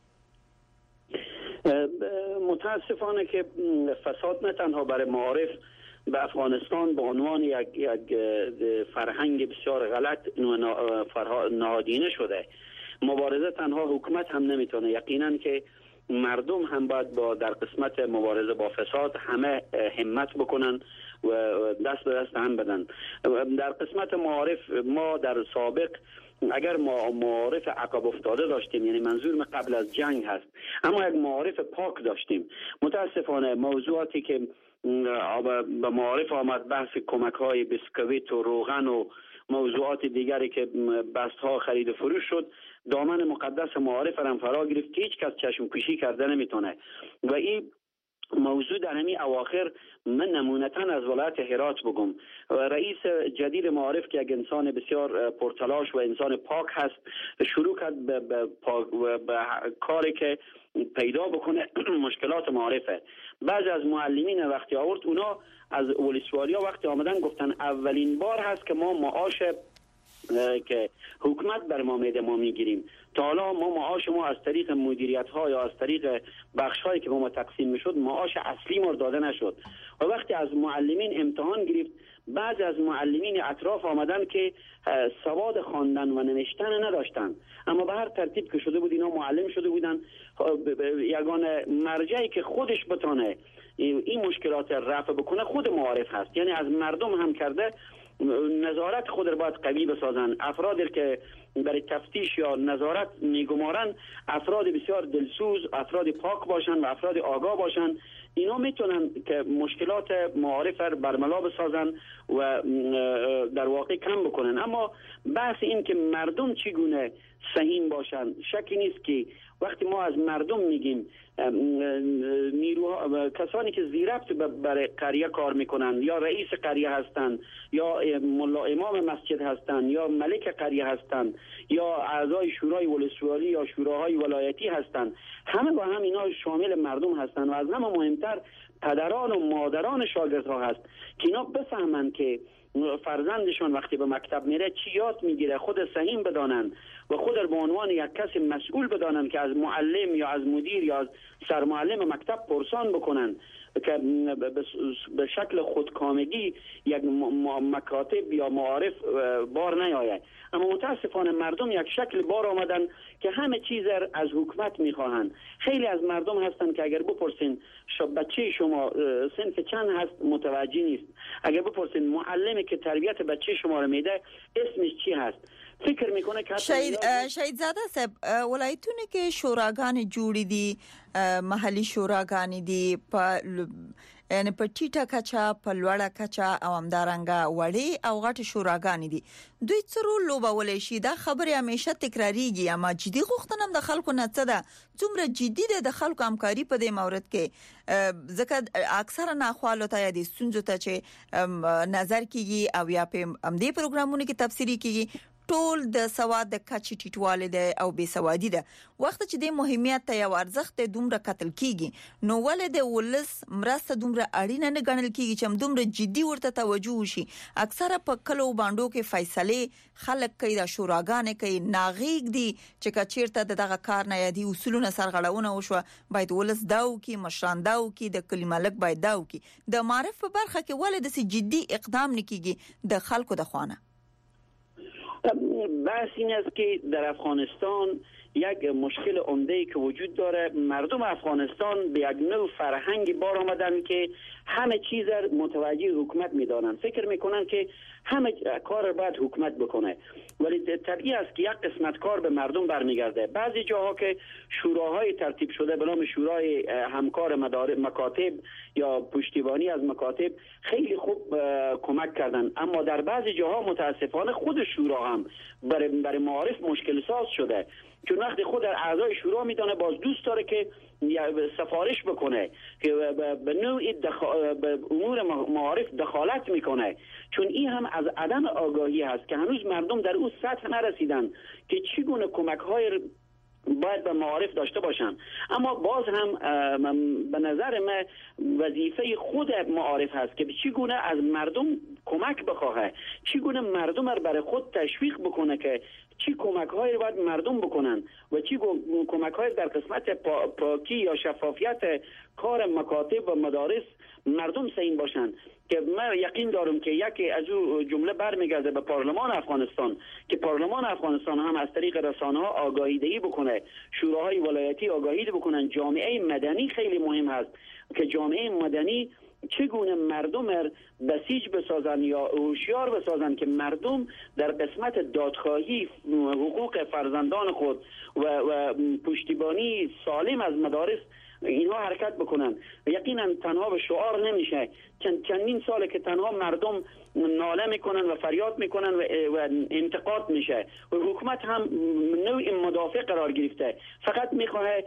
متاسفانه که فساد نه تنها برای معارف به افغانستان به عنوان یک یک فرهنگ بسیار غلط نهادینه شده. مبارزه تنها حکومت هم نمیتونه، یقینا که مردم هم باید با در قسمت مبارزه با فساد همه همت بکنن و دست به دست هم بدن. در قسمت معارف ما در سابق اگر ما معارف عقب افتاده داشتیم، یعنی منظور من قبل از جنگ هست، اما یک معارف پاک داشتیم. متاسفانه موضوعاتی که به معارف آمد، بحث کمک های بسکویت و روغن و موضوعات دیگری که بست ها خرید و فروش شد، دامن مقدس معارف را فرا گرفت که هیچ کس چشم پوشی کرده نمیتونه. و این موضوع در همین اواخر من نمونتاً از ولایت هرات بگم، رئیس جدید معارف که یک انسان بسیار پرتلاش و انسان پاک هست شروع کرد به, به, به کاری که پیدا بکنه مشکلات معارفه. بعضی از معلمین وقتی آورد اونا از ولسوالی ها وقتی آمدن گفتن اولین بار هست که ما معاش که حکومت بر ما میده ما میگیریم. تا حالا ما معاش ما از طریق مدیریت ها یا از طریق بخش هایی که به ما تقسیم میشد معاش اصلی ما داده نشد. و وقتی از معلمین امتحان گرفت بعضی از معلمین اطراف آمدن که سواد خواندن و نوشتن نداشتن، اما به هر ترتیب که شده بود اینا معلم شده بودن. یگانه مرجعی که خودش بتونه این مشکلات رفع بکنه خود معارف هست. یعنی از مردم هم کرده نظارت خود را باید قوی بسازن. افرادی که برای تفتیش یا نظارت میگمارن افراد بسیار دلسوز، افراد پاک باشن و افراد آگاه باشن. اینا میتونن که مشکلات معارف را برملا بسازن و در واقع کم بکنن. اما بحث این که مردم چگونه سهیم باشن، شکی نیست که وقتی ما از مردم میگیم نیروها، کسانی که زیربط برای قریه کار میکنن یا رئیس قریه هستند یا ملا امام مسجد هستند یا ملک قریه هستند یا اعضای شورای ولسوالی یا شوراهای ولایتی هستند، همه با هم اینا شامل مردم هستند و از همه مهمتر پدران و مادران شاگردها هست که اینا بفهمند که فرزندشون وقتی به مکتب میره چی یاد میگیره، خود سهیم بدانن و خود به عنوان یک کس مسئول بدانن که از معلم یا از مدیر یا از سرمعلم مکتب پرسان بکنن که به شکل خودکامگی یک مکاتب یا معارف بار نیاید. اما متاسفانه مردم یک شکل بار آمدن که همه چیز از حکومت میخواهند. خیلی از مردم هستند که اگر بپرسین بچه شما صنف چند هست متوجه نیست. اگر بپرسین معلمی که تربیت بچه شما رو میده اسمش چی هست، فکر میکنه که شهید شهید زاده صاحب، ولایتونه که شوراګانې جوړې دي، محلي شوراګانې دي، په یعنی په ټیټه کچه، په لوړه کچه او همدارنګه وړې او غټ شوراګانې دي، دوی څه رول لوبولی شي؟ دا خبرې همیشه تکراریږي، اما جدي غوښتنه هم د خلکو نه څه ده؟ څومره جدي ده د خلکو همکاري په دې مورد کې؟ ځکه اکثره ناخوالو ته یا د ستونزو ته چې نظر کیږي او یا په همدې پروګرامونو کې تفسیری کیږي، ټول د سواد د کچې ټیټوالی ده او بې سوادي ده. وخت چې د مهمیت ته یو ارزښت دومره قتل کیږي، نو ولې د ولس مرسته دومره اړینه نه ګڼل کیږي چې دومره جدي ورته توجه وشي؟ اکثره په کلو باندو کې فیصله خلک کوي، د شوراګانې کوي، ناغیږ دي چې کچیرته دغه کار نه یادي اصولونه سرغړونه وشوه باید ولس دا وکړي، مشران دا وکړي، د کلي ملک باید دا وکړي. د معرف په برخه کې ولې داسې جدي اقدام نه کیږي د خلکو د خوانه؟ بحث این است که در افغانستان یک مشکل عمده‌ای که وجود داره، مردم افغانستان به یک نوع فرهنگ بار آمدن که همه چیز را متوجه حکومت می‌دانند. فکر می‌کنند که همه کار را باید حکومت بکنه، ولی طبیعی است که یک قسمت کار به مردم برمیگرده. بعضی جاها که شوراهای ترتیب شده به نام شورای همکار مکاتب یا پشتیبانی از مکاتب خیلی خوب کمک کردن، اما در بعضی جاها متاسفانه خود شورا هم برای برای معارف مشکل ساز شده، چون وقتی خود در اعضای شورا میدانه باز دوست داره که سفارش بکنه که به نوعی دخ... به امور معارف دخالت میکنه، چون این هم از عدم آگاهی هست که هنوز مردم در اون سطح نرسیدن که چگونه کمک های باید به معارف داشته باشن. اما باز هم به نظر من وظیفه خود معارف هست که چگونه از مردم کمک بخواهد، چگونه مردم را برای خود تشویق بکنه که چی کمک هایی باید مردم بکنن و چی کمک های در قسمت پا، پاکی یا شفافیت کار مکاتب و مدارس مردم سهیم باشن. که من یقین دارم که یکی از او جمله برمیگرده به پارلمان افغانستان که پارلمان افغانستان هم از طریق رسانه ها آگاهی دهی بکنه، شوراهای ولایتی آگاهی بکنن. جامعه مدنی خیلی مهم هست که جامعه مدنی چگونه مردم را بسیج بسازن یا هوشیار بسازن که مردم در قسمت دادخواهی حقوق فرزندان خود و, و پشتیبانی سالم از مدارس اینها حرکت بکنن. یقینا تنها به شعار نمیشه، چند چندین ساله که تنها مردم ناله میکنن و فریاد میکنن و, و انتقاد میشه و حکومت هم نوع مدافع قرار گرفته، فقط میخواه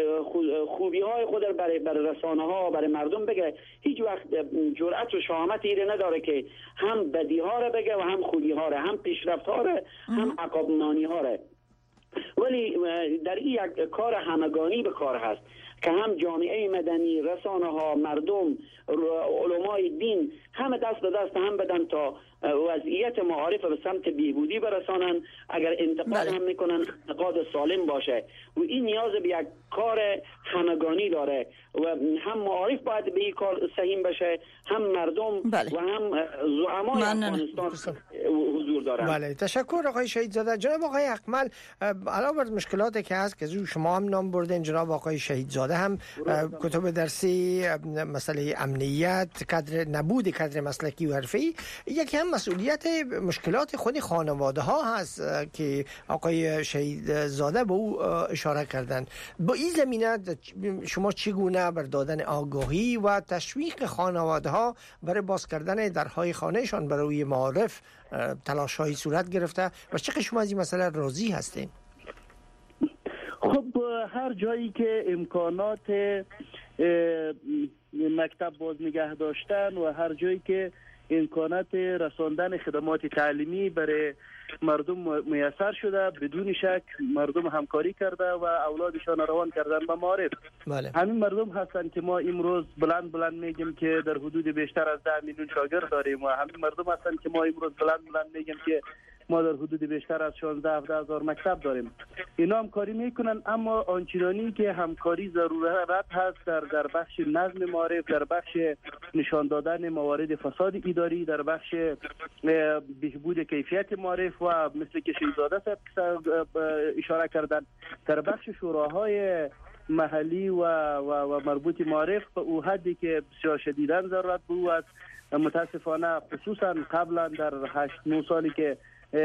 خوبی های خود برای برای رسانه ها برای مردم بگه، هیچ وقت جرأت و شهامت ایره نداره که هم بدی ها رو بگه و هم خوبی ها رو، هم پیشرفت ها رو هم عقب مانی ها رو. ولی در این یک کار همگانی به کار هست که هم جامعه مدنی، رسانه ها، مردم، علمای دین همه دست به دست هم بدن تا وضعیت معارف به سمت بیهودی برسانن. اگر انتقاد بله. هم میکنن انتقاد سالم باشه و این نیاز به یک کار همگانی داره و هم معارف باید به این کار سهیم بشه، هم مردم بله. و هم زعمای افغانستان حضور دارن. بله، تشکر آقای شهیدزاده. جناب آقای اکمل، علاوه بر مشکلاتی که هست که شما هم نام بردین، جناب آقای شهیدزاده هم کتب درسی مسئله امنیت، کادر نبود کادر مسلکی و حرفه‌ای، یکی هم مسئولیت مشکلات خود خانواده ها هست که آقای شهیدزاده به او اشاره کردن. با این زمینه شما چگونه بر دادن آگاهی و تشویق خانواده ها برای باز کردن درهای خانهشان برای معارف تلاش هایی صورت گرفته و چقدر شما از این مسئله راضی هستین؟ خب هر جایی که امکانات مکتب باز نگه داشتن و هر جایی که امکانات رساندن خدمات تعلیمی برای مردم میسر شده، بدون شک مردم همکاری کرده و اولادشان روان کردن به معارف. بله. همین مردم هستند که ما امروز بلند بلند میگیم که در حدود بیشتر از ده میلیون شاگرد داریم و همین مردم هستند که ما امروز بلند بلند میگیم که ما در حدود بیشتر از شانزده هفده هزار مکتب داریم. اینا همکاری میکنن، اما آنچنانی که همکاری ضرورت هست در در بخش نظم معارف، در بخش نشان دادن موارد فساد اداری، در بخش بهبود کیفیت معارف و مثل که شهیدزاده اشاره کردن در بخش شوراهای محلی و و, و مربوط معارف به او حدی که بسیار شدیداً ضرورت بود است. متاسفانه خصوصا قبلا در هشت نه سالی که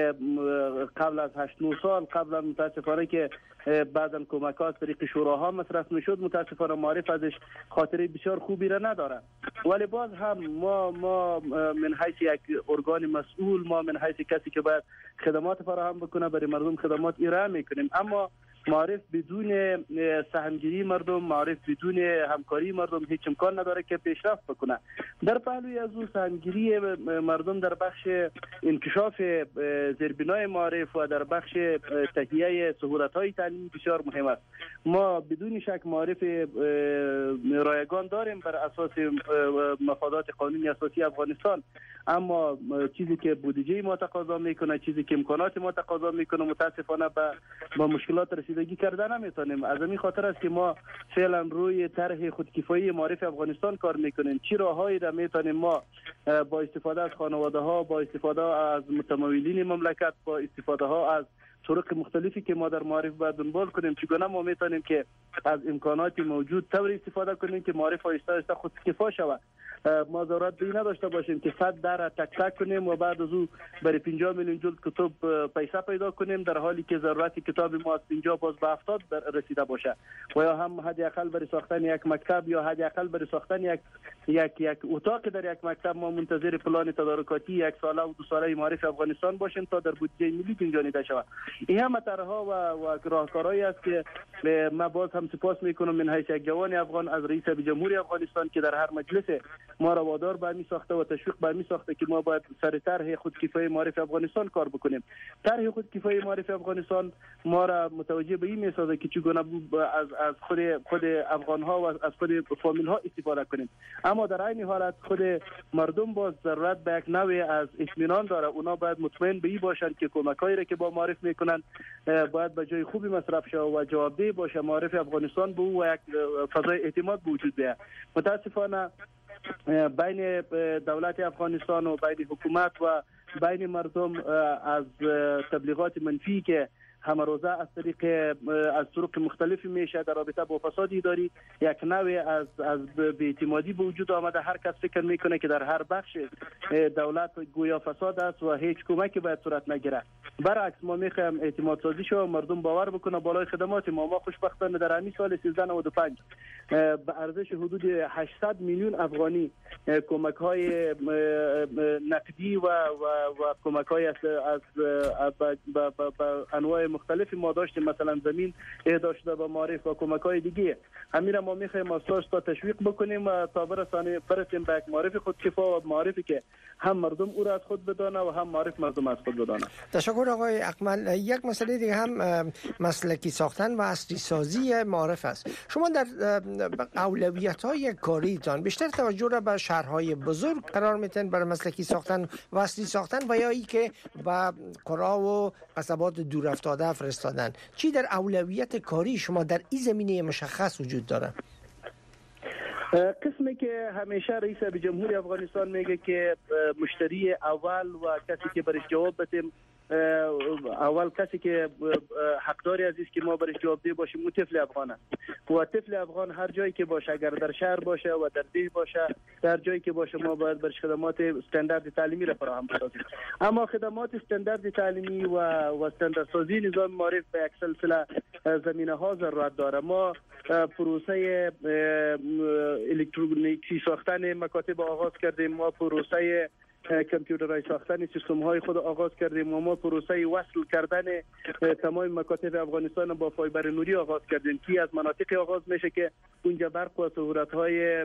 قبل از هشت نه سال قبلا متاسفانه که بعضا کمکات طریق شوراها مصرف میشد، متاسفانه معارف ازش خاطره بسیار خوبی را نداره. ولی باز هم ما ما من حیث یک ارگان مسئول، ما من حیث کسی که باید خدمات فراهم بکنه برای مردم خدمات ارائه میکنیم، اما معارف بدون سهمگیری مردم، معارف بدون همکاری مردم هیچ امکان نداره که پیشرفت بکنه. در پهلوی از اون سهمگیری مردم در بخش انکشاف زیربنای معارف و در بخش تهیه سهولت‌های تعلیمی بسیار مهم است. ما بدون شک معارف رایگان داریم بر اساس مفادات قانونی اساسی افغانستان، اما چیزی که بودجه ما تقاضا میکنه، چیزی که امکانات ما تقاضا میکنه، متاسفانه با با مشکلات رسیدگی کردن نمیتونیم. از این خاطر است که ما فعلا روی طرح خودکفایی معارف افغانستان کار میکنیم. چه راههایی را میتونیم ما با استفاده از خانواده ها، با استفاده از متمولین مملکت، با استفاده ها از طرق مختلفی که ما در معارف باید دنبال کنیم، چگونه ما میتونیم که از امکانات موجود طور استفاده کنیم که معارف آهسته آهسته خودکفا شود. ما ضرورت به این نداشته باشیم که صد در تک تک کنیم و بعد از او برای پنجاه میلیون جلد کتاب پیسه پیدا کنیم، در حالی که ضرورت کتاب ما از پنجاه باز به هفتاد رسیده باشه. و یا هم حداقل برای ساختن یک مکتب یا حداقل برای ساختن یک یک یک اتاق در یک مکتب ما منتظر پلان تدارکاتی یک ساله و دو ساله معارف افغانستان باشیم تا در بودجه ملی گنجانیده شود. این هم طرح‌ها و و راهکارهایی است که ما باز هم سپاس میکنم من حیث یک جوان افغان از رئیس جمهوری افغانستان که در هر مجلس ما را وادار به می ساخته و تشویق به می ساخته که ما باید سر طرح خودکفایی معارف افغانستان کار بکنیم. طرح خودکفایی معارف افغانستان ما را متوجه به این می سازه که چگونه از از خود خود افغان ها و از خود فامیل ها استفاده کنیم، اما در عین حالت خود مردم باز ضرورت به یک نوع از اطمینان داره. اونا باید مطمئن به این باشند که کمکایی را که با معارف میکنن باید به جای خوبی مصرف شه و جوابدهی باشه. معارف افغانستان به او یک فضای اعتماد وجود بیاید. متاسفانه بین دولت افغانستان و بین حکومت و بین مردم از تبلیغات منفی که همه روزه از طریق از طرق مختلفی میشه در رابطه با فساد اداری یک نوع از از بی‌اعتمادی به وجود آمده. هر کس فکر میکنه که در هر بخش دولت گویا فساد است و هیچ کمکی باید صورت نگیره. برعکس ما میخوایم اعتماد سازی شه و مردم باور بکنه بالای خدمات ما. ما خوشبختانه در همین سال سیزده نود و پنج به ارزش حدود هشتصد میلیون افغانی کمک های نقدی و و, و کمک های از از انواع مختلفی ما داشتیم، مثلا زمین اهدا شده به معارف و کمک‌های دیگه. همین ما می‌خوایم اساس تا تشویق بکنیم و تا برسانیم برسیم به یک معارف خودکفا و معارفی که هم مردم او را از خود بدانه و هم معارف مردم از خود بدانه. تشکر آقای اکمل. یک مسئله دیگه هم مسلکی ساختن و اصلی سازی معارف است. شما در اولویت‌های کاریتان بیشتر توجه را به شهرهای بزرگ قرار میتین برای مسلکی ساختن و اصلی ساختن و یا ای که با قرا و قصبات دور افتاده فرستادن؟ چی در اولویت کاری شما در این زمینه مشخص وجود داره؟ قسمی که همیشه رئیس جمهوری افغانستان میگه که مشتری اول و کسی که برش جواب بدیم، اول کسی که حقداری عزیز که ما برش جواب ده باشیم اون طفل افغان است و طفل افغان هر جایی که باشه، اگر در شهر باشه و در ده باشه، در جایی که باشه ما باید برش خدمات استاندارد تعلیمی را فراهم بسازیم. اما خدمات استاندارد تعلیمی و و استاندارد سازی نظام معارف به یک سلسله زمینه ها ضرورت داره. ما پروسه الکترونیکی ساختن مکاتب آغاز کردیم، ما پروسه کامپیوترهای ساختن سیستم های خود آغاز کردیم و ما پروسه وصل کردن تمام مکاتب افغانستان با فایبر نوری آغاز کردیم که از مناطق آغاز میشه که اونجا برق و سهولت های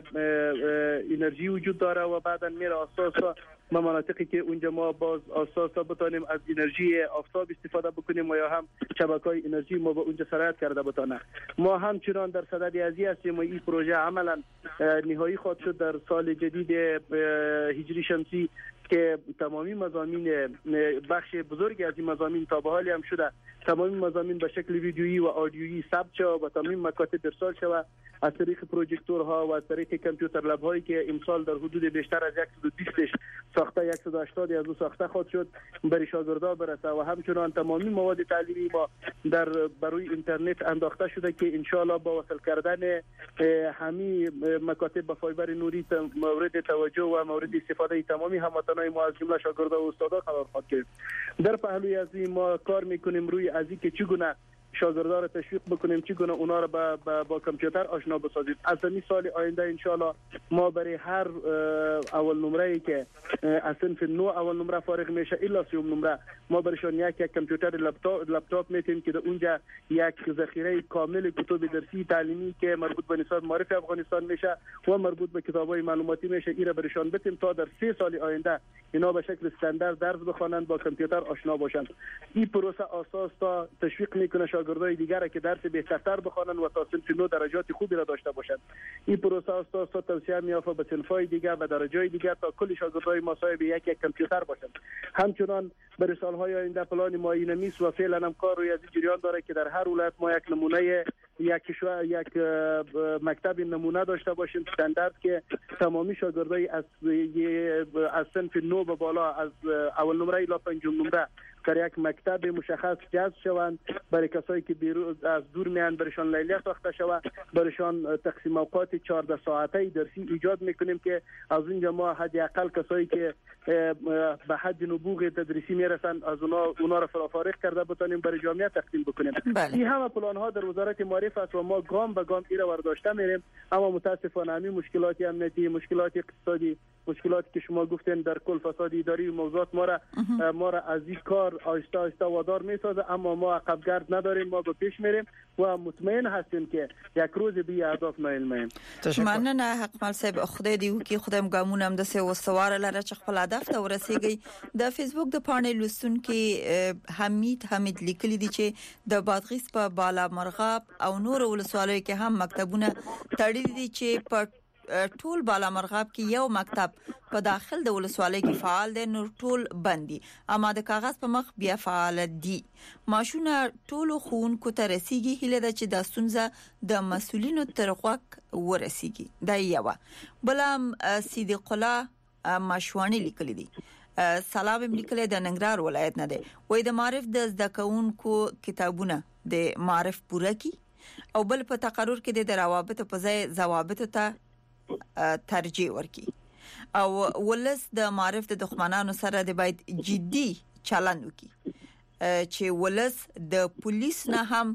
انرژی وجود داره و بعدا میره اساسا ما مناطقی که اونجا ما باز اساسا بتونیم از انرژی آفتاب استفاده بکنیم و یا هم شبکه‌های انرژی ما به اونجا سرایت کرده بتونه. ما همچنان در صدد ازی هستیم و این پروژه عملا نهایی خواهد شد در سال جدید هجری شمسی که تمامی مضامین بخش بزرگی از این مضامین تا به حال هم شده، تمامی مضامین به شکل ویدیویی و آدیویی ثبت شود و تمامی مکاتب ارسال شود از طریق پروژکتورها و از طریق کامپیوتر لب هایی که امسال در حدود بیشتر از صد و بیست ساخته صد و هشتاد از او ساخته خواهد شد برای شاگردان برسه و همچنان تمامی مواد تعلیمی ما در بروی اینترنت انداخته شده که ان شاء الله با وصل کردن همین مکاتب با فایبر نوری مورد توجه و مورد استفاده تمامی هموطنان ما از جمله شاگردان و استادان قرار خواهد گرفت. در پهلوی از این ما کار میکنیم روی از این که چگونه شاگردان را تشویق بکنیم، چگونه اونا را با, با, با کامپیوتر آشنا بسازیم. از این سال آینده ان شاء الله ما برای هر اول نمره‌ای که از صنف نو اول نمره فارغ میشه الا سوم نمره ما برشون یک یک کامپیوتر لپتاپ لپتاپ میتیم که در اونجا یک ذخیره کامل کتب درسی تعلیمی که مربوط به نصاب معرفی افغانستان میشه و مربوط به کتاب‌های معلوماتی میشه ایرا برشون بتیم تا در سه سال آینده اینا به شکل استاندارد درس بخوانند، با کامپیوتر آشنا باشند. این پروسه اساس تا تشویق میکنه شاگردای دیگر که درس بهترتر بخوانند و تا صنف نو درجات خوبی را داشته باشند. این پروسه اساس تا توسعه میافته به صنف‌های دیگر و درجات دیگر تا کل شاگردای ما صاحب یک یک کامپیوتر باشند. همچنان برای سالهای آینده پلان معاینه‌نویس و فعلا هم کار روی از جریان داره که در هر ولایت ما یک نمونه یک کشور یک مکتب نمونه داشته باشیم استاندارد که تمامی شاگردای از از صنف نو به بالا از اول نمره الی پنجم نمره در یک مکتب مشخص جذب شوند. برای کسایی که از دور میان برشان لیلیه ساخته شود، برشان تقسیم اوقات چهارده ساعته درسی ایجاد میکنیم که از اونجا ما حداقل کسایی که به حد نبوغ تدریسی میرسند از اونا اونا را فرافارق کرده بتونیم برای جامعه تقسیم بکنیم. این همه پلان ها در وزارت معارف است و ما گام به گام ایرا برداشته میریم. اما متاسفانه همین مشکلات امنیتی، مشکلات اقتصادی، مشکلاتی که شما گفتین در کل فساد اداری و موضوعات ما را ما را از این کار آهسته آهسته وادار میسازه، اما ما عقبگرد نداریم، ما به پیش میریم و مطمئن هستیم که یک روز به اهداف نایل میشیم. مننه حقمل صاحب، خدای دی وکي خدایم ګامونم د سه وسوار لره چې خپل هدف ته ورسیږي. د فیسبوک د پاڼې لوستون کې حمید حمید لیکلی دی چې د بادغیس په بالا مرغاب او نور ولسوالیو کې هم مکتبونه تړلي دي چې په ټول بالا مرغاب کې یو مکتب په داخل د ولسوالۍ کې فعال دی، نور ټول بندي، اما د کاغذ په مخ بیا فعال دي. ماشونه ټول خونکو ته رسیږي، هله د چې د ستونزه د مسولینو تر غوږ ورسیږي. دا یو بلم صدیق الله مشوانی لیکلی دی. سلام لیکلی د ننګرهار ولایت نه دی. وای د معرف د زده کوونکو کتابونه د معرف پوره کی او بل په تقرر کې د روابط په ځای ضوابط ته ترجیح ورکي او ولس د معرف د دښمنانو سره د باید جدي چلند وکي چې ولس د پولیس نه هم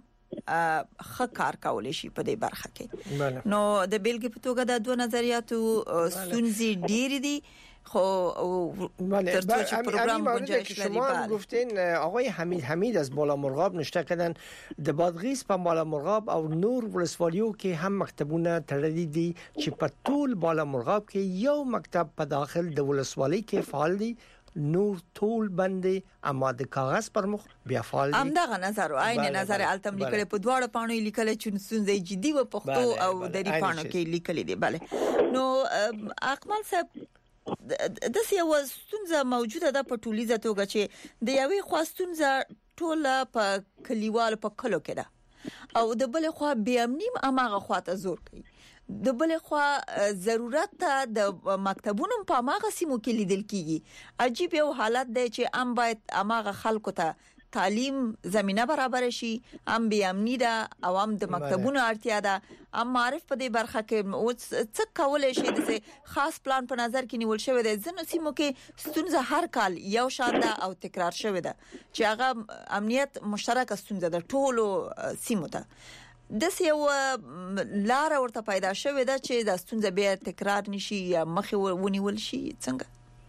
ښه کار کولای شي په دې برخه کې. نو د بیلګې په توګه د دوه نظریاتو ستونزې ډېرې دي. خو بله پروگرام گنجایش لري. شما گفتین آقای حمید حمید از بالا مرغاب نشته کردن د بادغیس په بالا مرغاب او نور ولسوالیو کې هم مکتبونه تړلي دي چې په ټول بالا مرغاب کې یو مکتب په داخل د ولسوالۍ کې فعال دي، نور ټول باندې اما د کاغذ پر مخ بیا فعال دي. همدغه نظر او عین نظر التم لیکل په دواړه پاڼو لیکل چې ستونزې جدي و پښتو او د ری پاڼو کې لیکل دي. بله نو اکمل صاحب د څه یو ستونزه موجوده ده په ټولیزه توګه چې د یوې خواستونزه ټوله په کلیوال په کلو کې ده او د بل خو بیا نیم اماغه خواته زور کوي، د بل خو ضرورت ته د مکتبونو په اماغه سیمو کې لیدل کیږي. عجیب یو حالت دی چې ام باید اماغه خلکو ته تعلیم زمينه برابر شي، ام بیا امنی ده او ام د مکتبونو اړتیا ده، ام معرف په دې برخه کې او څه کولای شي د خاص پلان په نظر کې نیول شوی دی. ځنو سیمو کې ستونزه هر کال یو شان ده او تکرار شوی ده چې هغه امنیت مشترک ستونزه ده ټولو سیمو ته. د یو لار ورته پیدا شوې ده چې د ستونزې بیا تکرار نشي یا مخې ونیول شي. څنګه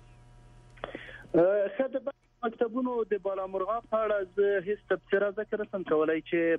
خدای مکتبونو د بالا مرغاب په اړه زه هیڅ تفسیر ذکر سم کولای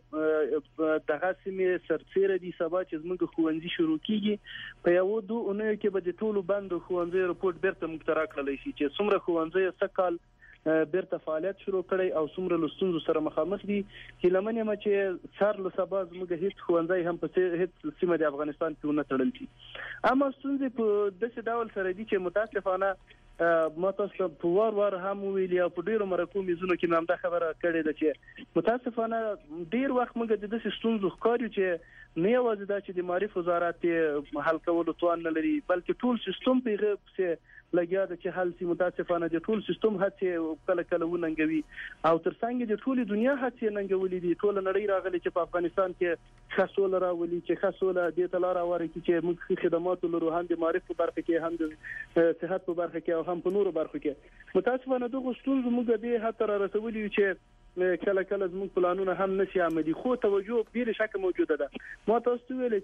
چې دغه سیمه سرتیره دي سبا چې زموږ خوندې شروع کیږي په یو دوه اونۍ کې به د ټولو بندو خوندې رپورت بیرته مخترع کړل شي چې څومره خوندې سکهال بیرته فعالیت شروع کړي او څومره لستونزو سره مخامخ دي. چې لمنه ما چې سر له سبا زموږ هیڅ خوندې هم په هیڅ سیمه د افغانستان کې نه تړل شي. اما ستونزې په داسې ډول سره دي چې متاسفانه ما تاسو په وار وار هم ویلي او په ډیرو مرکو میزونو کې نام دا خبره کړې ده چې متاسفانه ډیر وخت موږ د دې ستونزو ښکارو چې نه یوازې دا چې د معرفت وزارت حل کولو توان نه لري بلکې ټول سیستم په غیب لګیا ده چې حل سي. متاسفانه د ټول سیستم هڅه کله کله وننګوي او ترڅنګ د ټول دنیا هڅه ننګولې دي. ټول نړۍ راغلي چې په افغانستان کې خاصول راولي چې خاصوله د تلار اوري چې موږ خدمات لرو هم د معرفت په برخه کې هم د صحت په برخه کې او هم په نورو برخو کې. متاسفانه دغه ستونزې موږ د هتر رسولي چې کله کله زموږ پلانونه هم نشي عملي خو توجه ډیر شک موجوده ده. ما تاسو ویل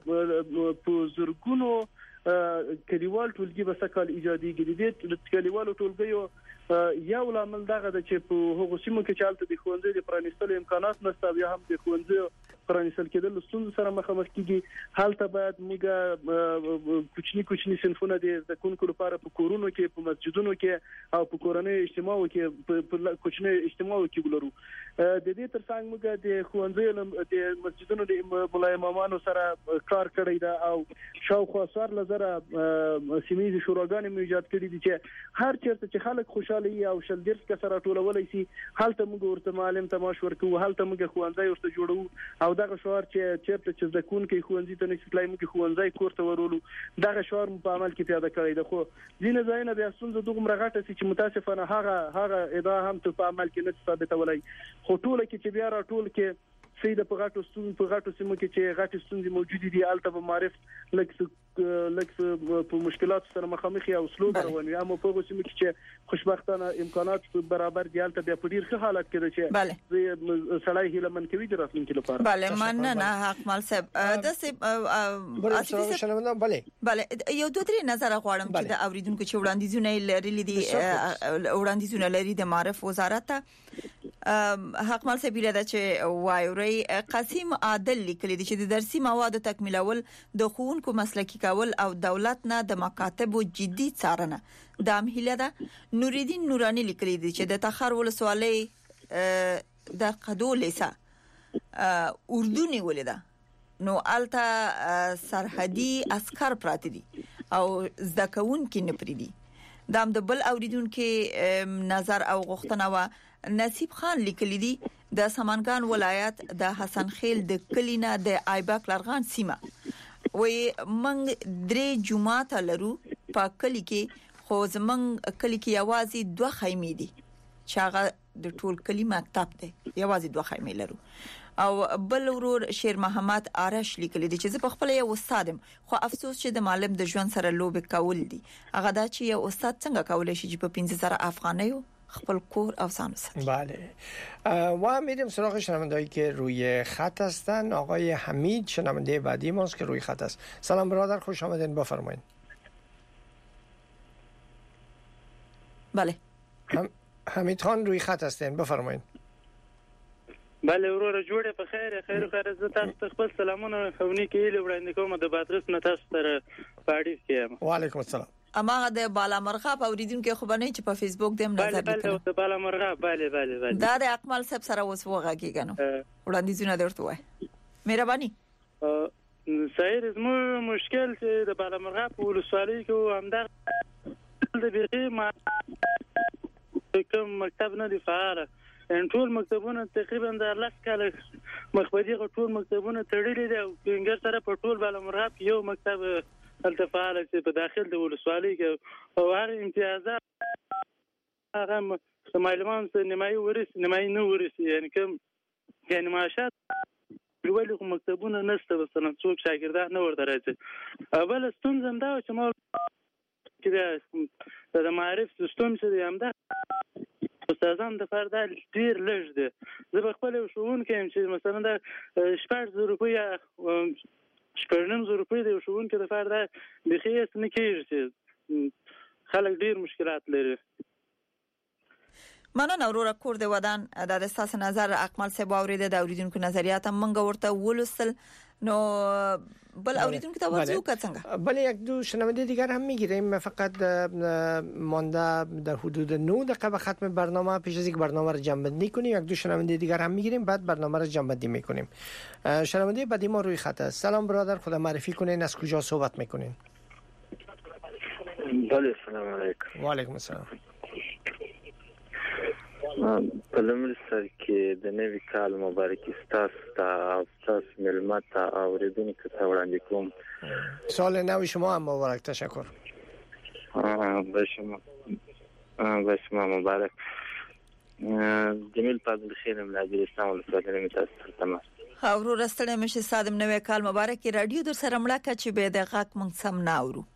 چې په زرګونو کلیوال ټولګي به سکهال ایجادي کړي دي. کلیوالو ټولګي یو لامل دغه د چې په هغو سیمو کې چالت د خوندې د پرانیستلو امکانات نشته بیا هم د خوندې پرانیستل کېدل ستونزو سره مخامخ کیږي. حالت باید موږ کوچني کوچني صنفونه د زکونکو لپاره په کورونو کې په مسجدونو کې او په کورنۍ اجتماعو کې په کوچني اجتماعو کې ولرو. د دې ترڅنګ موږ د خوندې د مسجدونو د مولای امامانو سره کار کړی دا او شاوخوا سر لزر سیمې شوراګانې مو ایجاد کړې دي چې هر چیرته چې خلک خوشاله او شل درس کې سره ټولولای شي حالت موږ ورته معلم تماش ورکو حالت موږ خوندې ورته جوړو او دغه شعار چې چیرته چې ځکون کې خوندې ته نشي تلای موږ خوندې کوړته ورولو دغه شعار په عمل کې پیاده کړی ده. خو ځینې ځایونه بیا ستونزه دغه مرغټه چې متاسفانه هغه هغه ادعا هم په عمل کې نه ثابتولای. خو ټول کې چې بیا را ټول کې سید په غاټو ستون په غاټو سیمو کې چې غاټي ستونزې موجود دي الته به معرف لکه لکه په مشکلات سره مخامخ او اسلوب رواني اما په سیمو کې چې خوشبختانه امکانات برابر دي الته بیا په ډیر ښه حالت کې ده چې سړی هیله من کوي د راتلونکي لپاره. بله مننه حقمل صاحب د سه بله بله یو دوه درې نظر غواړم چې د اوریدونکو چې وړاندیزونه لري دي وړاندیزونه لري د معرف وزارت حقمل صاحب لري چې وایوري قاسم عادل لیکلي دي چې د درسي موادو تکمیلول د ښوونکو مسلکي کول او دولت نه د مکاتبو جدي څارنه د امهیله ده. نوریدین نورانی لیکلي دي چې د تخار ولسوالۍ د قدو لیسا اردو نیولې ده نو الته سرحدي عسكر پراته دي او زده کوونکي نه پریدي. دام د بل اوریدونکو نظر او غوښتنه و نصیب خان لیکلی دي د سمنګان ولایت د حسن خیل د کلینا د ایباک لرغان سیمه وې منګ درې جمعه لرو په کلی کې خو زمنګ کلی کې یوازې دوه خیمې دي چې هغه د ټول کلی مکتب دی یوازې دوه خیمې لرو. او بل ورور شیر محمد آرش لیکلی دي چې زه په خپل یو استادم خو افسوس چې د معلم د ژوند سره لوب کول دي. هغه دا چې یو استاد څنګه کولای شي چې په پنځه زره افغانیو خپل کور او سانو ساتي. بله و میریم سراغ شنوندهایی که روی خط هستن. آقای حمید شنونده بعدی ماست که روی خط است. سلام برادر خوش آمدین بفرمایید. بله هم حمید خان روی خط هستین، بفرمایید. بله وروره جوړه په خیر خیر خیر زه تاسو ته خپل سلامونه خونی کې له وړاندې کوم د بادرس نه تاسو سره پاډیس کېم. وعلیکم السلام. اما د بالا مرغه په اوریدونکو خو باندې چې په فیسبوک دیم نظر بله بله د بالا مرغه بله بله بله دا د اکمل صاحب سره اوس وغږیږي نو وړاندیزونه درته وای مهرباني. سایر زمو مشکل چې د بالا مرغه په ولسوالۍ کې همدا د بیرې ما کوم مکتب نه دی فعال ان ټول مکتبونه تقریبا د لاس کال مخبدي ټول مکتبونه تړلي دي او څنګه سره په ټول بالا مرغه یو مکتب التفاعل چې په داخل د ولسوالۍ کې او هر امتیازات هغه معلومان څخه نیمایي ورس نیمایي نه ورس یعنی کوم یعنی معاشات ولې کوم مکتبونه نشته مثلا څوک شاګردان نه ورته راځي. اول ستونزه هم دا چې ما چې د معرف سیستم چې هم دا استادان د فرد ډیر لږ دي. زه خپل شوون کوم چې مثلا د شپږ زره روپۍ شپږ زره روپۍ د شوون کې د فرد بخیس نه کېږي. خلک ډیر مشکلات لري. مننه وروره کور د ودان د اساس نظر اکمل څه باورید د اوریدونکو نظریات منګه ورته ولوسل نو بل اوریدونکو ته وځو کڅنګه بل یک دو شنونده دیگر هم میگیریم. فقط مانده در حدود نه دقیقه به ختم برنامه. پیش از اینکه برنامه رو جمع‌بندی کنیم یک دو شنونده دیگر هم میگیریم بعد برنامه رو جمع‌بندی میکنیم. شنونده بعدی ما روی خط است. سلام برادر، خدا معرفی کنین، از کجا صحبت میکنین؟ بله سلام علیکم. و علیکم السلام. په لمر سره کې د نوي کال مبارکي ستاسو ته تاسو ملمت ته اوریدونکو ته وړاندې کوم. سال نو شما هم مبارک. تشکر. به شما به شما مبارک. جمیل فاضل خیرم لاجل اسلام ولسوالۍ می تاسو ته تماس. خاورو رستړې مشه سادم نوې کال مبارک. رادیو در سره مړه کچې به د غاک مونږ سم نه اورو.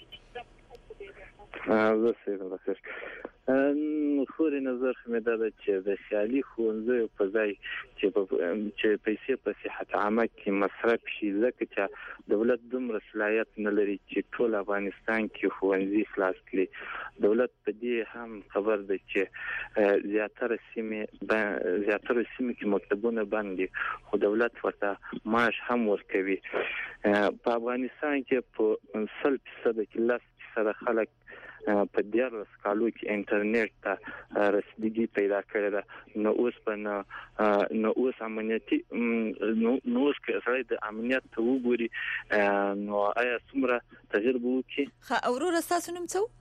زه سیدم بخیر. خوري نظر مې دا چې د خیالي خوندې په ځای چې چې پیسې په صحت عامه کې مصرف شي ځکه چې دولت دومره صلاحیت نه لري چې ټول افغانستان کې خوندې خلاص کړي. دولت په دې هم خبر ده چې زیاتره سیمې زیاتره سیمې کې مکتبونه بند دي خو دولت ورته معاش هم ورکوي. په افغانستان کې په سل فیصد کې لس فیصد خلک په دیارلس کالو کې انټرنیټ ته رسیدګي پیدا کړې ده. نو اوس په نو اوس امنیتي نو اوس کې سره د امنیت ته وګوري نو آیا څومره تجربه وکړي. خا اورور تاسو نوم څه؟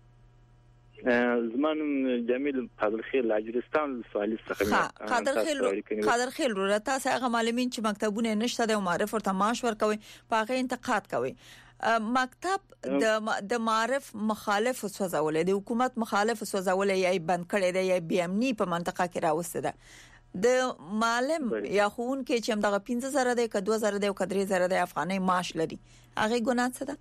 زمانم جمیل فاضل خیل لاجرستان سوالي څخه. قادر خیل قادر خیل ورته تاسو هغه معلمین چې مکتبونه نشته د معرف ورته معاش ورکوي په هغه انتقاد کوي. مکتب د د معرف مخالف سوځولې د حکومت مخالف سوځولې یا بند کړي دی یا بي امني په منطقه کې راوسته ده د معلم یا خون کې چې همدغه پنځه زره دی ک دوه زره دی او ک درې زره دی افغاني معاش لري هغه ګناه څه ده؟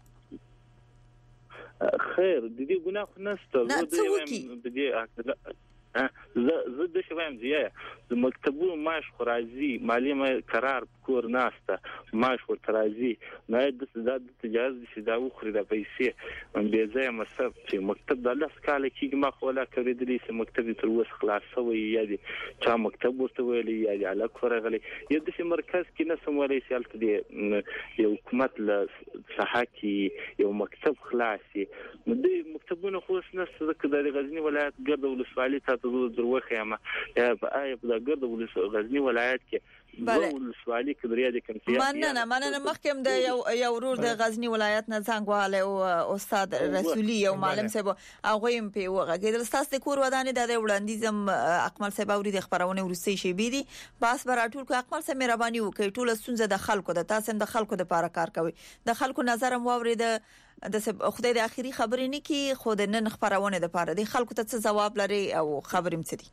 خیر د دې ګناه خو نشته. د دې زه زه د شوایم زیه د مکتبونو معاش خرازي مالی قرار کور ناشته معاش ور ترازي نه د د تجارت چې دا وخري د پیسې به ځای مصرف چې مکتب د لاس کال کې ما خو لا کوي د لیسه مکتب تر اوس خلاص شوی یا دي چې مکتب ورته ویلي یا دي علاقه ورغلي یا د مرکز کې نه سمولای سیالت دی یو حکومت له صحه کې یو مکتب خلاصي نو د مکتبونو خو نشته د غزنی ولایت ګرد ولسوالۍ ته دروخه ما آیا په ګرد غزنی ولایت کې ولسوالۍ کې دریا د کمپیا مننه مننه مخکم د یو یو ورور د غزنی ولایت نه څنګه او استاد رسولي یو معلم صاحب هغه هم په وغه د تاسو کور ودانې د وړاندیزم اکمل صاحب اوري د خبرونه ورسې شي بيدي بس براټول کو اکمل صاحب مهرباني وکړي ټول سنځه د خلکو د تاسو د خلکو د لپاره کار کوي د خلکو نظر مو اورید د خدای د اخیری خبرې نه کی خود نن خبرونه د لپاره د خلکو ته څه جواب لري او خبرې مڅ دي.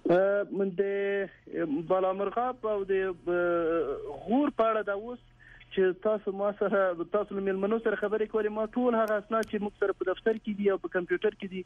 من د بالا مرغاب او د غور په اړه دا اوس چې تاسو ما سره تاسو ملمنو سره خبرې کولې ما ټول هغه اسناد چې موږ سره په دفتر کې دي او په کمپیوټر کې دي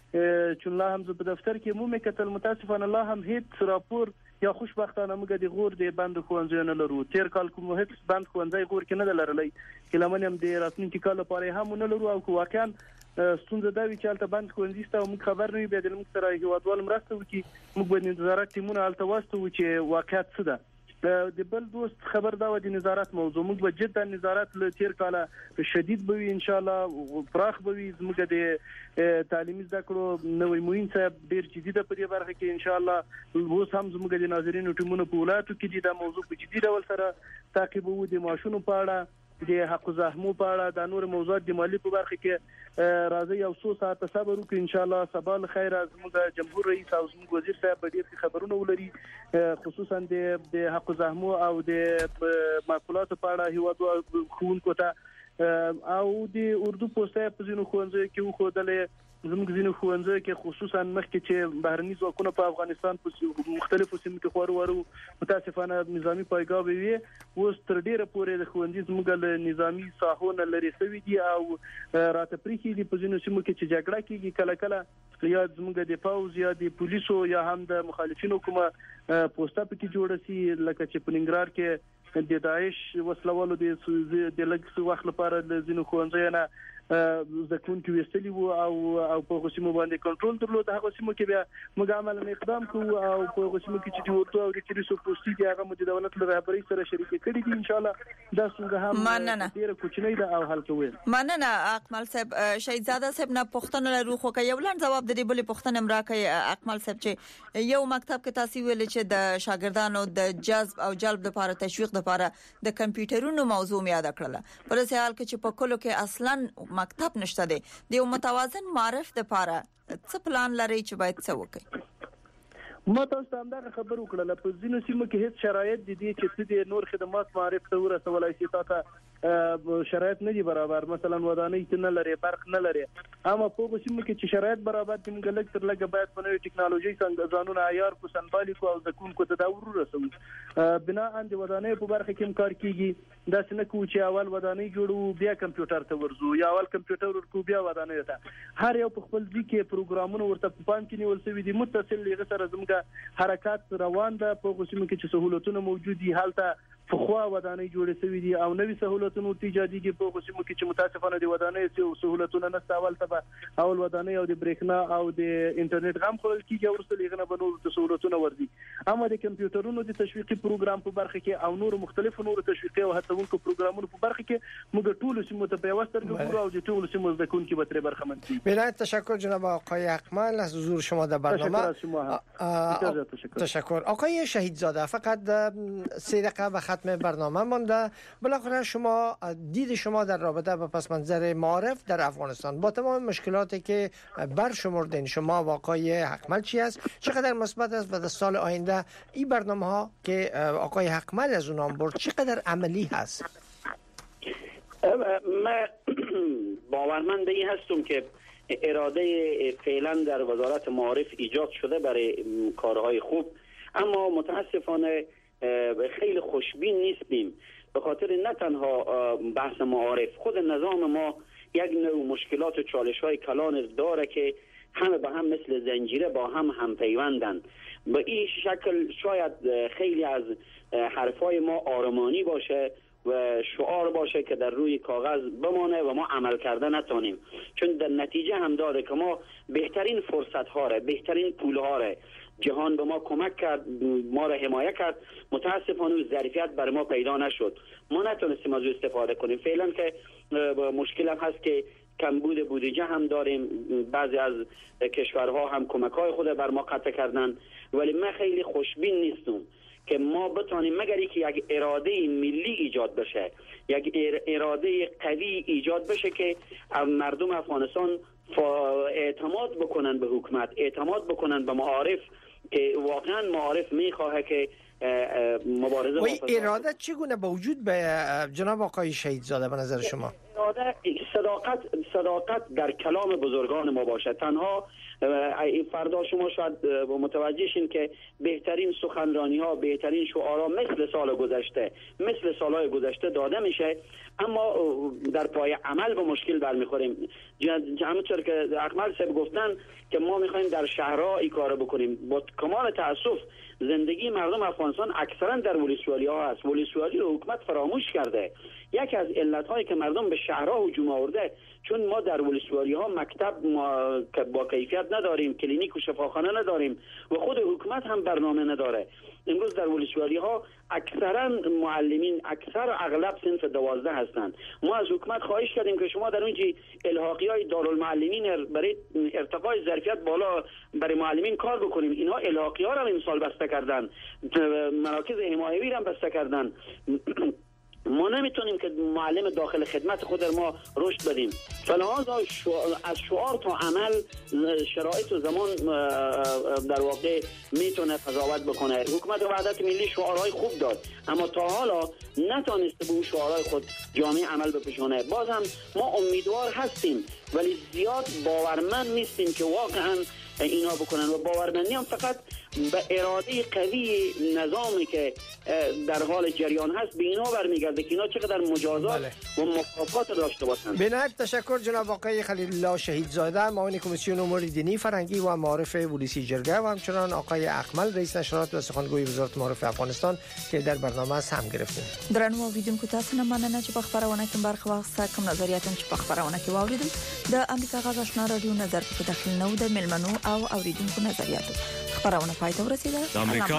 چې الله هم په دفتر کې مو مې کتل متاسفانه الله هم هیڅ راپور یا خوشبختانه موږ د غور د بند خوندزونه نه لرو تیر کال کوم هیڅ بند خوندزای غور کې نه لرلای کله من هم د راتلونکي کال لپاره هم نه لرو او واقعا ستونزه دا وی چې البته بند خوندزسته او موږ خبر نه وي به د موږ سره هیوادوال مرسته وکړي موږ به نظارت ټیمونه الته واسطو چې واقعیت څه ده د بل دوست خبر دا و د نظارت موضوع موږ به جدا نظارت له تیر کاله شدید به ان شاء الله پراخ به موږ د تعلیمي زده کړو نوې موین صاحب ډیر جدي ده په دې برخه کې ان شاء الله اوس هم زموږ د ناظرینو ټیمونو په ولایتو کې د موضوع په جدي ډول سره تعقیبو د ماشونو په اړه د حق زحمو په اړه د نور موضوعات د مالی په برخه کې راځي یو څو ساعت صبر وکړو ان شاء الله صباح الخير زموږ جمهور رئیس او زموږ وزیر صاحب ډیر خبرونه ولري خصوصا د حق زحمو او د معقولات په اړه هیواد خونکو ته او د اردو پوسټه په ځینو خوندزو کې خودلې زموږ ځینو خوندزو کې خصوصا مخکې چې بهرني ځواکونه په افغانستان په مختلفو سیمو کې خور ورو متاسفانه نظامی پایګاه وي اوس تر ډیره پورې د خوندې زموږ له نظامی ساحونه لري سوي دي او راته پریخي دي په ځینو سیمو کې چې جګړه کیږي کله کله یا زموږ د پاوز یا د پولیسو یا هم د مخالفینو کومه پوسټه پکې جوړه سي لکه چې په ننګرهار کې د داعش وسلوالو د لږ وخت لپاره د ځینو خوندې نه ځکون کې وستلی وو او او په غوسمو باندې کنټرول درلود هغه سیمو کې بیا موږ عمل اقدام کوو او په غوسمو کې چې ورته او د کلیسو پوسټي دی هغه د دولت له رهبرۍ سره شریک کړي دي ان شاء الله دا څنګه هم ډیره کوچنی ده او حل کوي مننه اکمل صاحب شهیدزاده صاحب نه پښتنه لرو خو یو لاند جواب د دې بلې پښتنه مراکې اکمل صاحب چې یو مکتب کې تاسو ویل چې د شاګردانو د جذب او جلب لپاره تشویق لپاره د کمپیوټرونو موضوع یاد کړل پر اساس حال کې چې په کلو کې اصلا مکتب نشته دی د یو متوازن معرف د لپاره څه پلان لري چې باید څه وکړي ما تاسو ته همدا خبر وکړل په ځینو سیمو کې هیڅ شرایط دي چې د نور خدمات معرف ته ورسولای شي تاسو شرایط نه دي برابر مثلا ودانۍ نه لري برق نه لري اما په سیمو کې چې شرایط برابر دي موږ لږ تر لږه باید په نوې ټکنالوژي څنګه ځانونه عیار کو سنبالي کو او ځکون کو تداور رسو بنا ان د ودانۍ په برخه کې کار کیږي دا څنګه کو چې اول ودانۍ جوړو بیا کمپیوټر ته ورزو یا اول کمپیوټر ورکو بیا ودانۍ ته هر یو په خپل ځای کې پروګرامونه ورته په پام کې نیول شوی دي متصل لغه سره زموږ حرکت روان ده په سیمو کې چې سہولتونه موجود دي حالته فخوا ودانۍ جوړې شوې دي او نوې سہولتونه ایجادي کې په قسمو کې چې متاسفانه د ودانۍ سہولتونه نه استعمال ته اول ودانۍ او د بریښنا او د انټرنیټ غام خلل کیږي ورسره لغنه بنور د سہولتونه ورزي اما د کمپیوټرونو د تشویقي پروګرام په برخه کې او نور مختلفو نور تشویقي او هڅونکو پروګرامونو په برخه کې موږ ټول سیمو ته پیوستر ګورو او د ټول سیمو ځکون کې به تر برخمن شي. بله تشکر جناب آقای اکمل از حضور شما در برنامه. تشکر. تشکر آقای شهیدزاده فقط سه دقیقه به ختم برنامه مانده. بالاخره شما دید شما در رابطه با پس منظر معارف در افغانستان با تمام مشکلاتی که برشمردین شما و آقای حقمل چی است چقدر مثبت است و در سال آینده این برنامه ها که آقای حقمل از اونام برد چقدر عملی هست؟ من باورمند به این هستم که اراده فعلا در وزارت معارف ایجاد شده برای کارهای خوب اما متاسفانه خیلی خوشبین نیستیم به خاطر نه تنها بحث معارف خود نظام ما یک نوع مشکلات و چالش های کلان داره که همه به هم مثل زنجیره با هم هم پیوندن به این شکل شاید خیلی از حرفای ما آرمانی باشه و شعار باشه که در روی کاغذ بمانه و ما عمل کرده نتونیم چون در نتیجه هم داره که ما بهترین فرصت ها ره بهترین پول ها ره جهان به ما کمک کرد ما را حمایت کرد متاسفانه ظرفیت بر ما پیدا نشد ما نتونستیم از او استفاده کنیم فعلا که مشکل هم هست که کمبود بودجه هم داریم بعضی از کشورها هم کمک های خود بر ما قطع کردن ولی من خیلی خوشبین نیستم که ما بتونیم مگر اینکه یک اراده ملی ایجاد بشه یک اراده قوی ایجاد بشه که مردم افغانستان اعتماد بکنن به حکومت اعتماد بکنن به معارف که واقعا معارف میخواه که مبارزه و اراده چگونه به وجود به جناب آقای شهیدزاده به نظر شما؟ اراده صداقت صداقت در کلام بزرگان ما باشه تنها فردا شما شاید متوجه شین که بهترین سخنرانی ها، بهترین شعارها مثل سال گذشته مثل سالهای گذشته داده میشه، اما در پای عمل به مشکل برمیخوریم. همونطور که اکمل صاحب گفتن که ما میخوایم در شهرها این کار بکنیم. با کمال تاسف زندگی مردم افغانستان اکثرا در ولسوالی ها هست. ولسوالی رو حکومت فراموش کرده. یکی از علت هایی که مردم به شهرها هجوم آورده چون ما در ولسوالی ها مکتب ما با کیفیت نداریم، کلینیک و شفاخانه نداریم و خود حکومت هم برنامه نداره. امروز در ولسوالی ها اکثرا معلمین اکثر اغلب صنف دوازده هستند. ما از حکومت خواهش کردیم که شما در اونجا الحاقی های دارالمعلمین برای ارتقای ظرفیت بالا برای معلمین کار بکنیم. اینها الحاقی ها را امسال بسته کردن، مراکز حمایوی را بسته کردن. ما نمیتونیم که معلم داخل خدمت خود ما رشد بدیم. فلحاظا از شعار تا عمل شرایط و زمان در واقع میتونه قضاوت بکنه. حکومت وحدت ملی شعارهای خوب داد اما تا حالا نتونسته به اون شعارهای خود جامعه عمل بپوشونه. باز هم ما امیدوار هستیم ولی زیاد باورمند نیستیم که واقعا اینا بکنن و باورمندی هم فقط به اراده قوی نظامی که در حال جریان هست به اینا برمیگرده که اینا چقدر مجازات بله. و مکافات داشته باشند. به نهایت تشکر جناب آقای خلیل الله شهیدزاده، معاون کمیسیون امور دینی، فرهنگی و معارف ولسی جرگه و همچنان آقای اکمل رئیس نشرات و سخنگوی وزارت معارف افغانستان که در برنامه هم گرفتیم. درنو اوریدونکو تاسو نه مننه چې په خبرونه کې برخه واخیسته. کوم نظریات چې په خبرونه کې واوریدل د امریکا غږ آشنا رادیو نظر په داخل نو د ملمنو او اوریدونکو نظریاتو خبرونه پای ته ورسیده.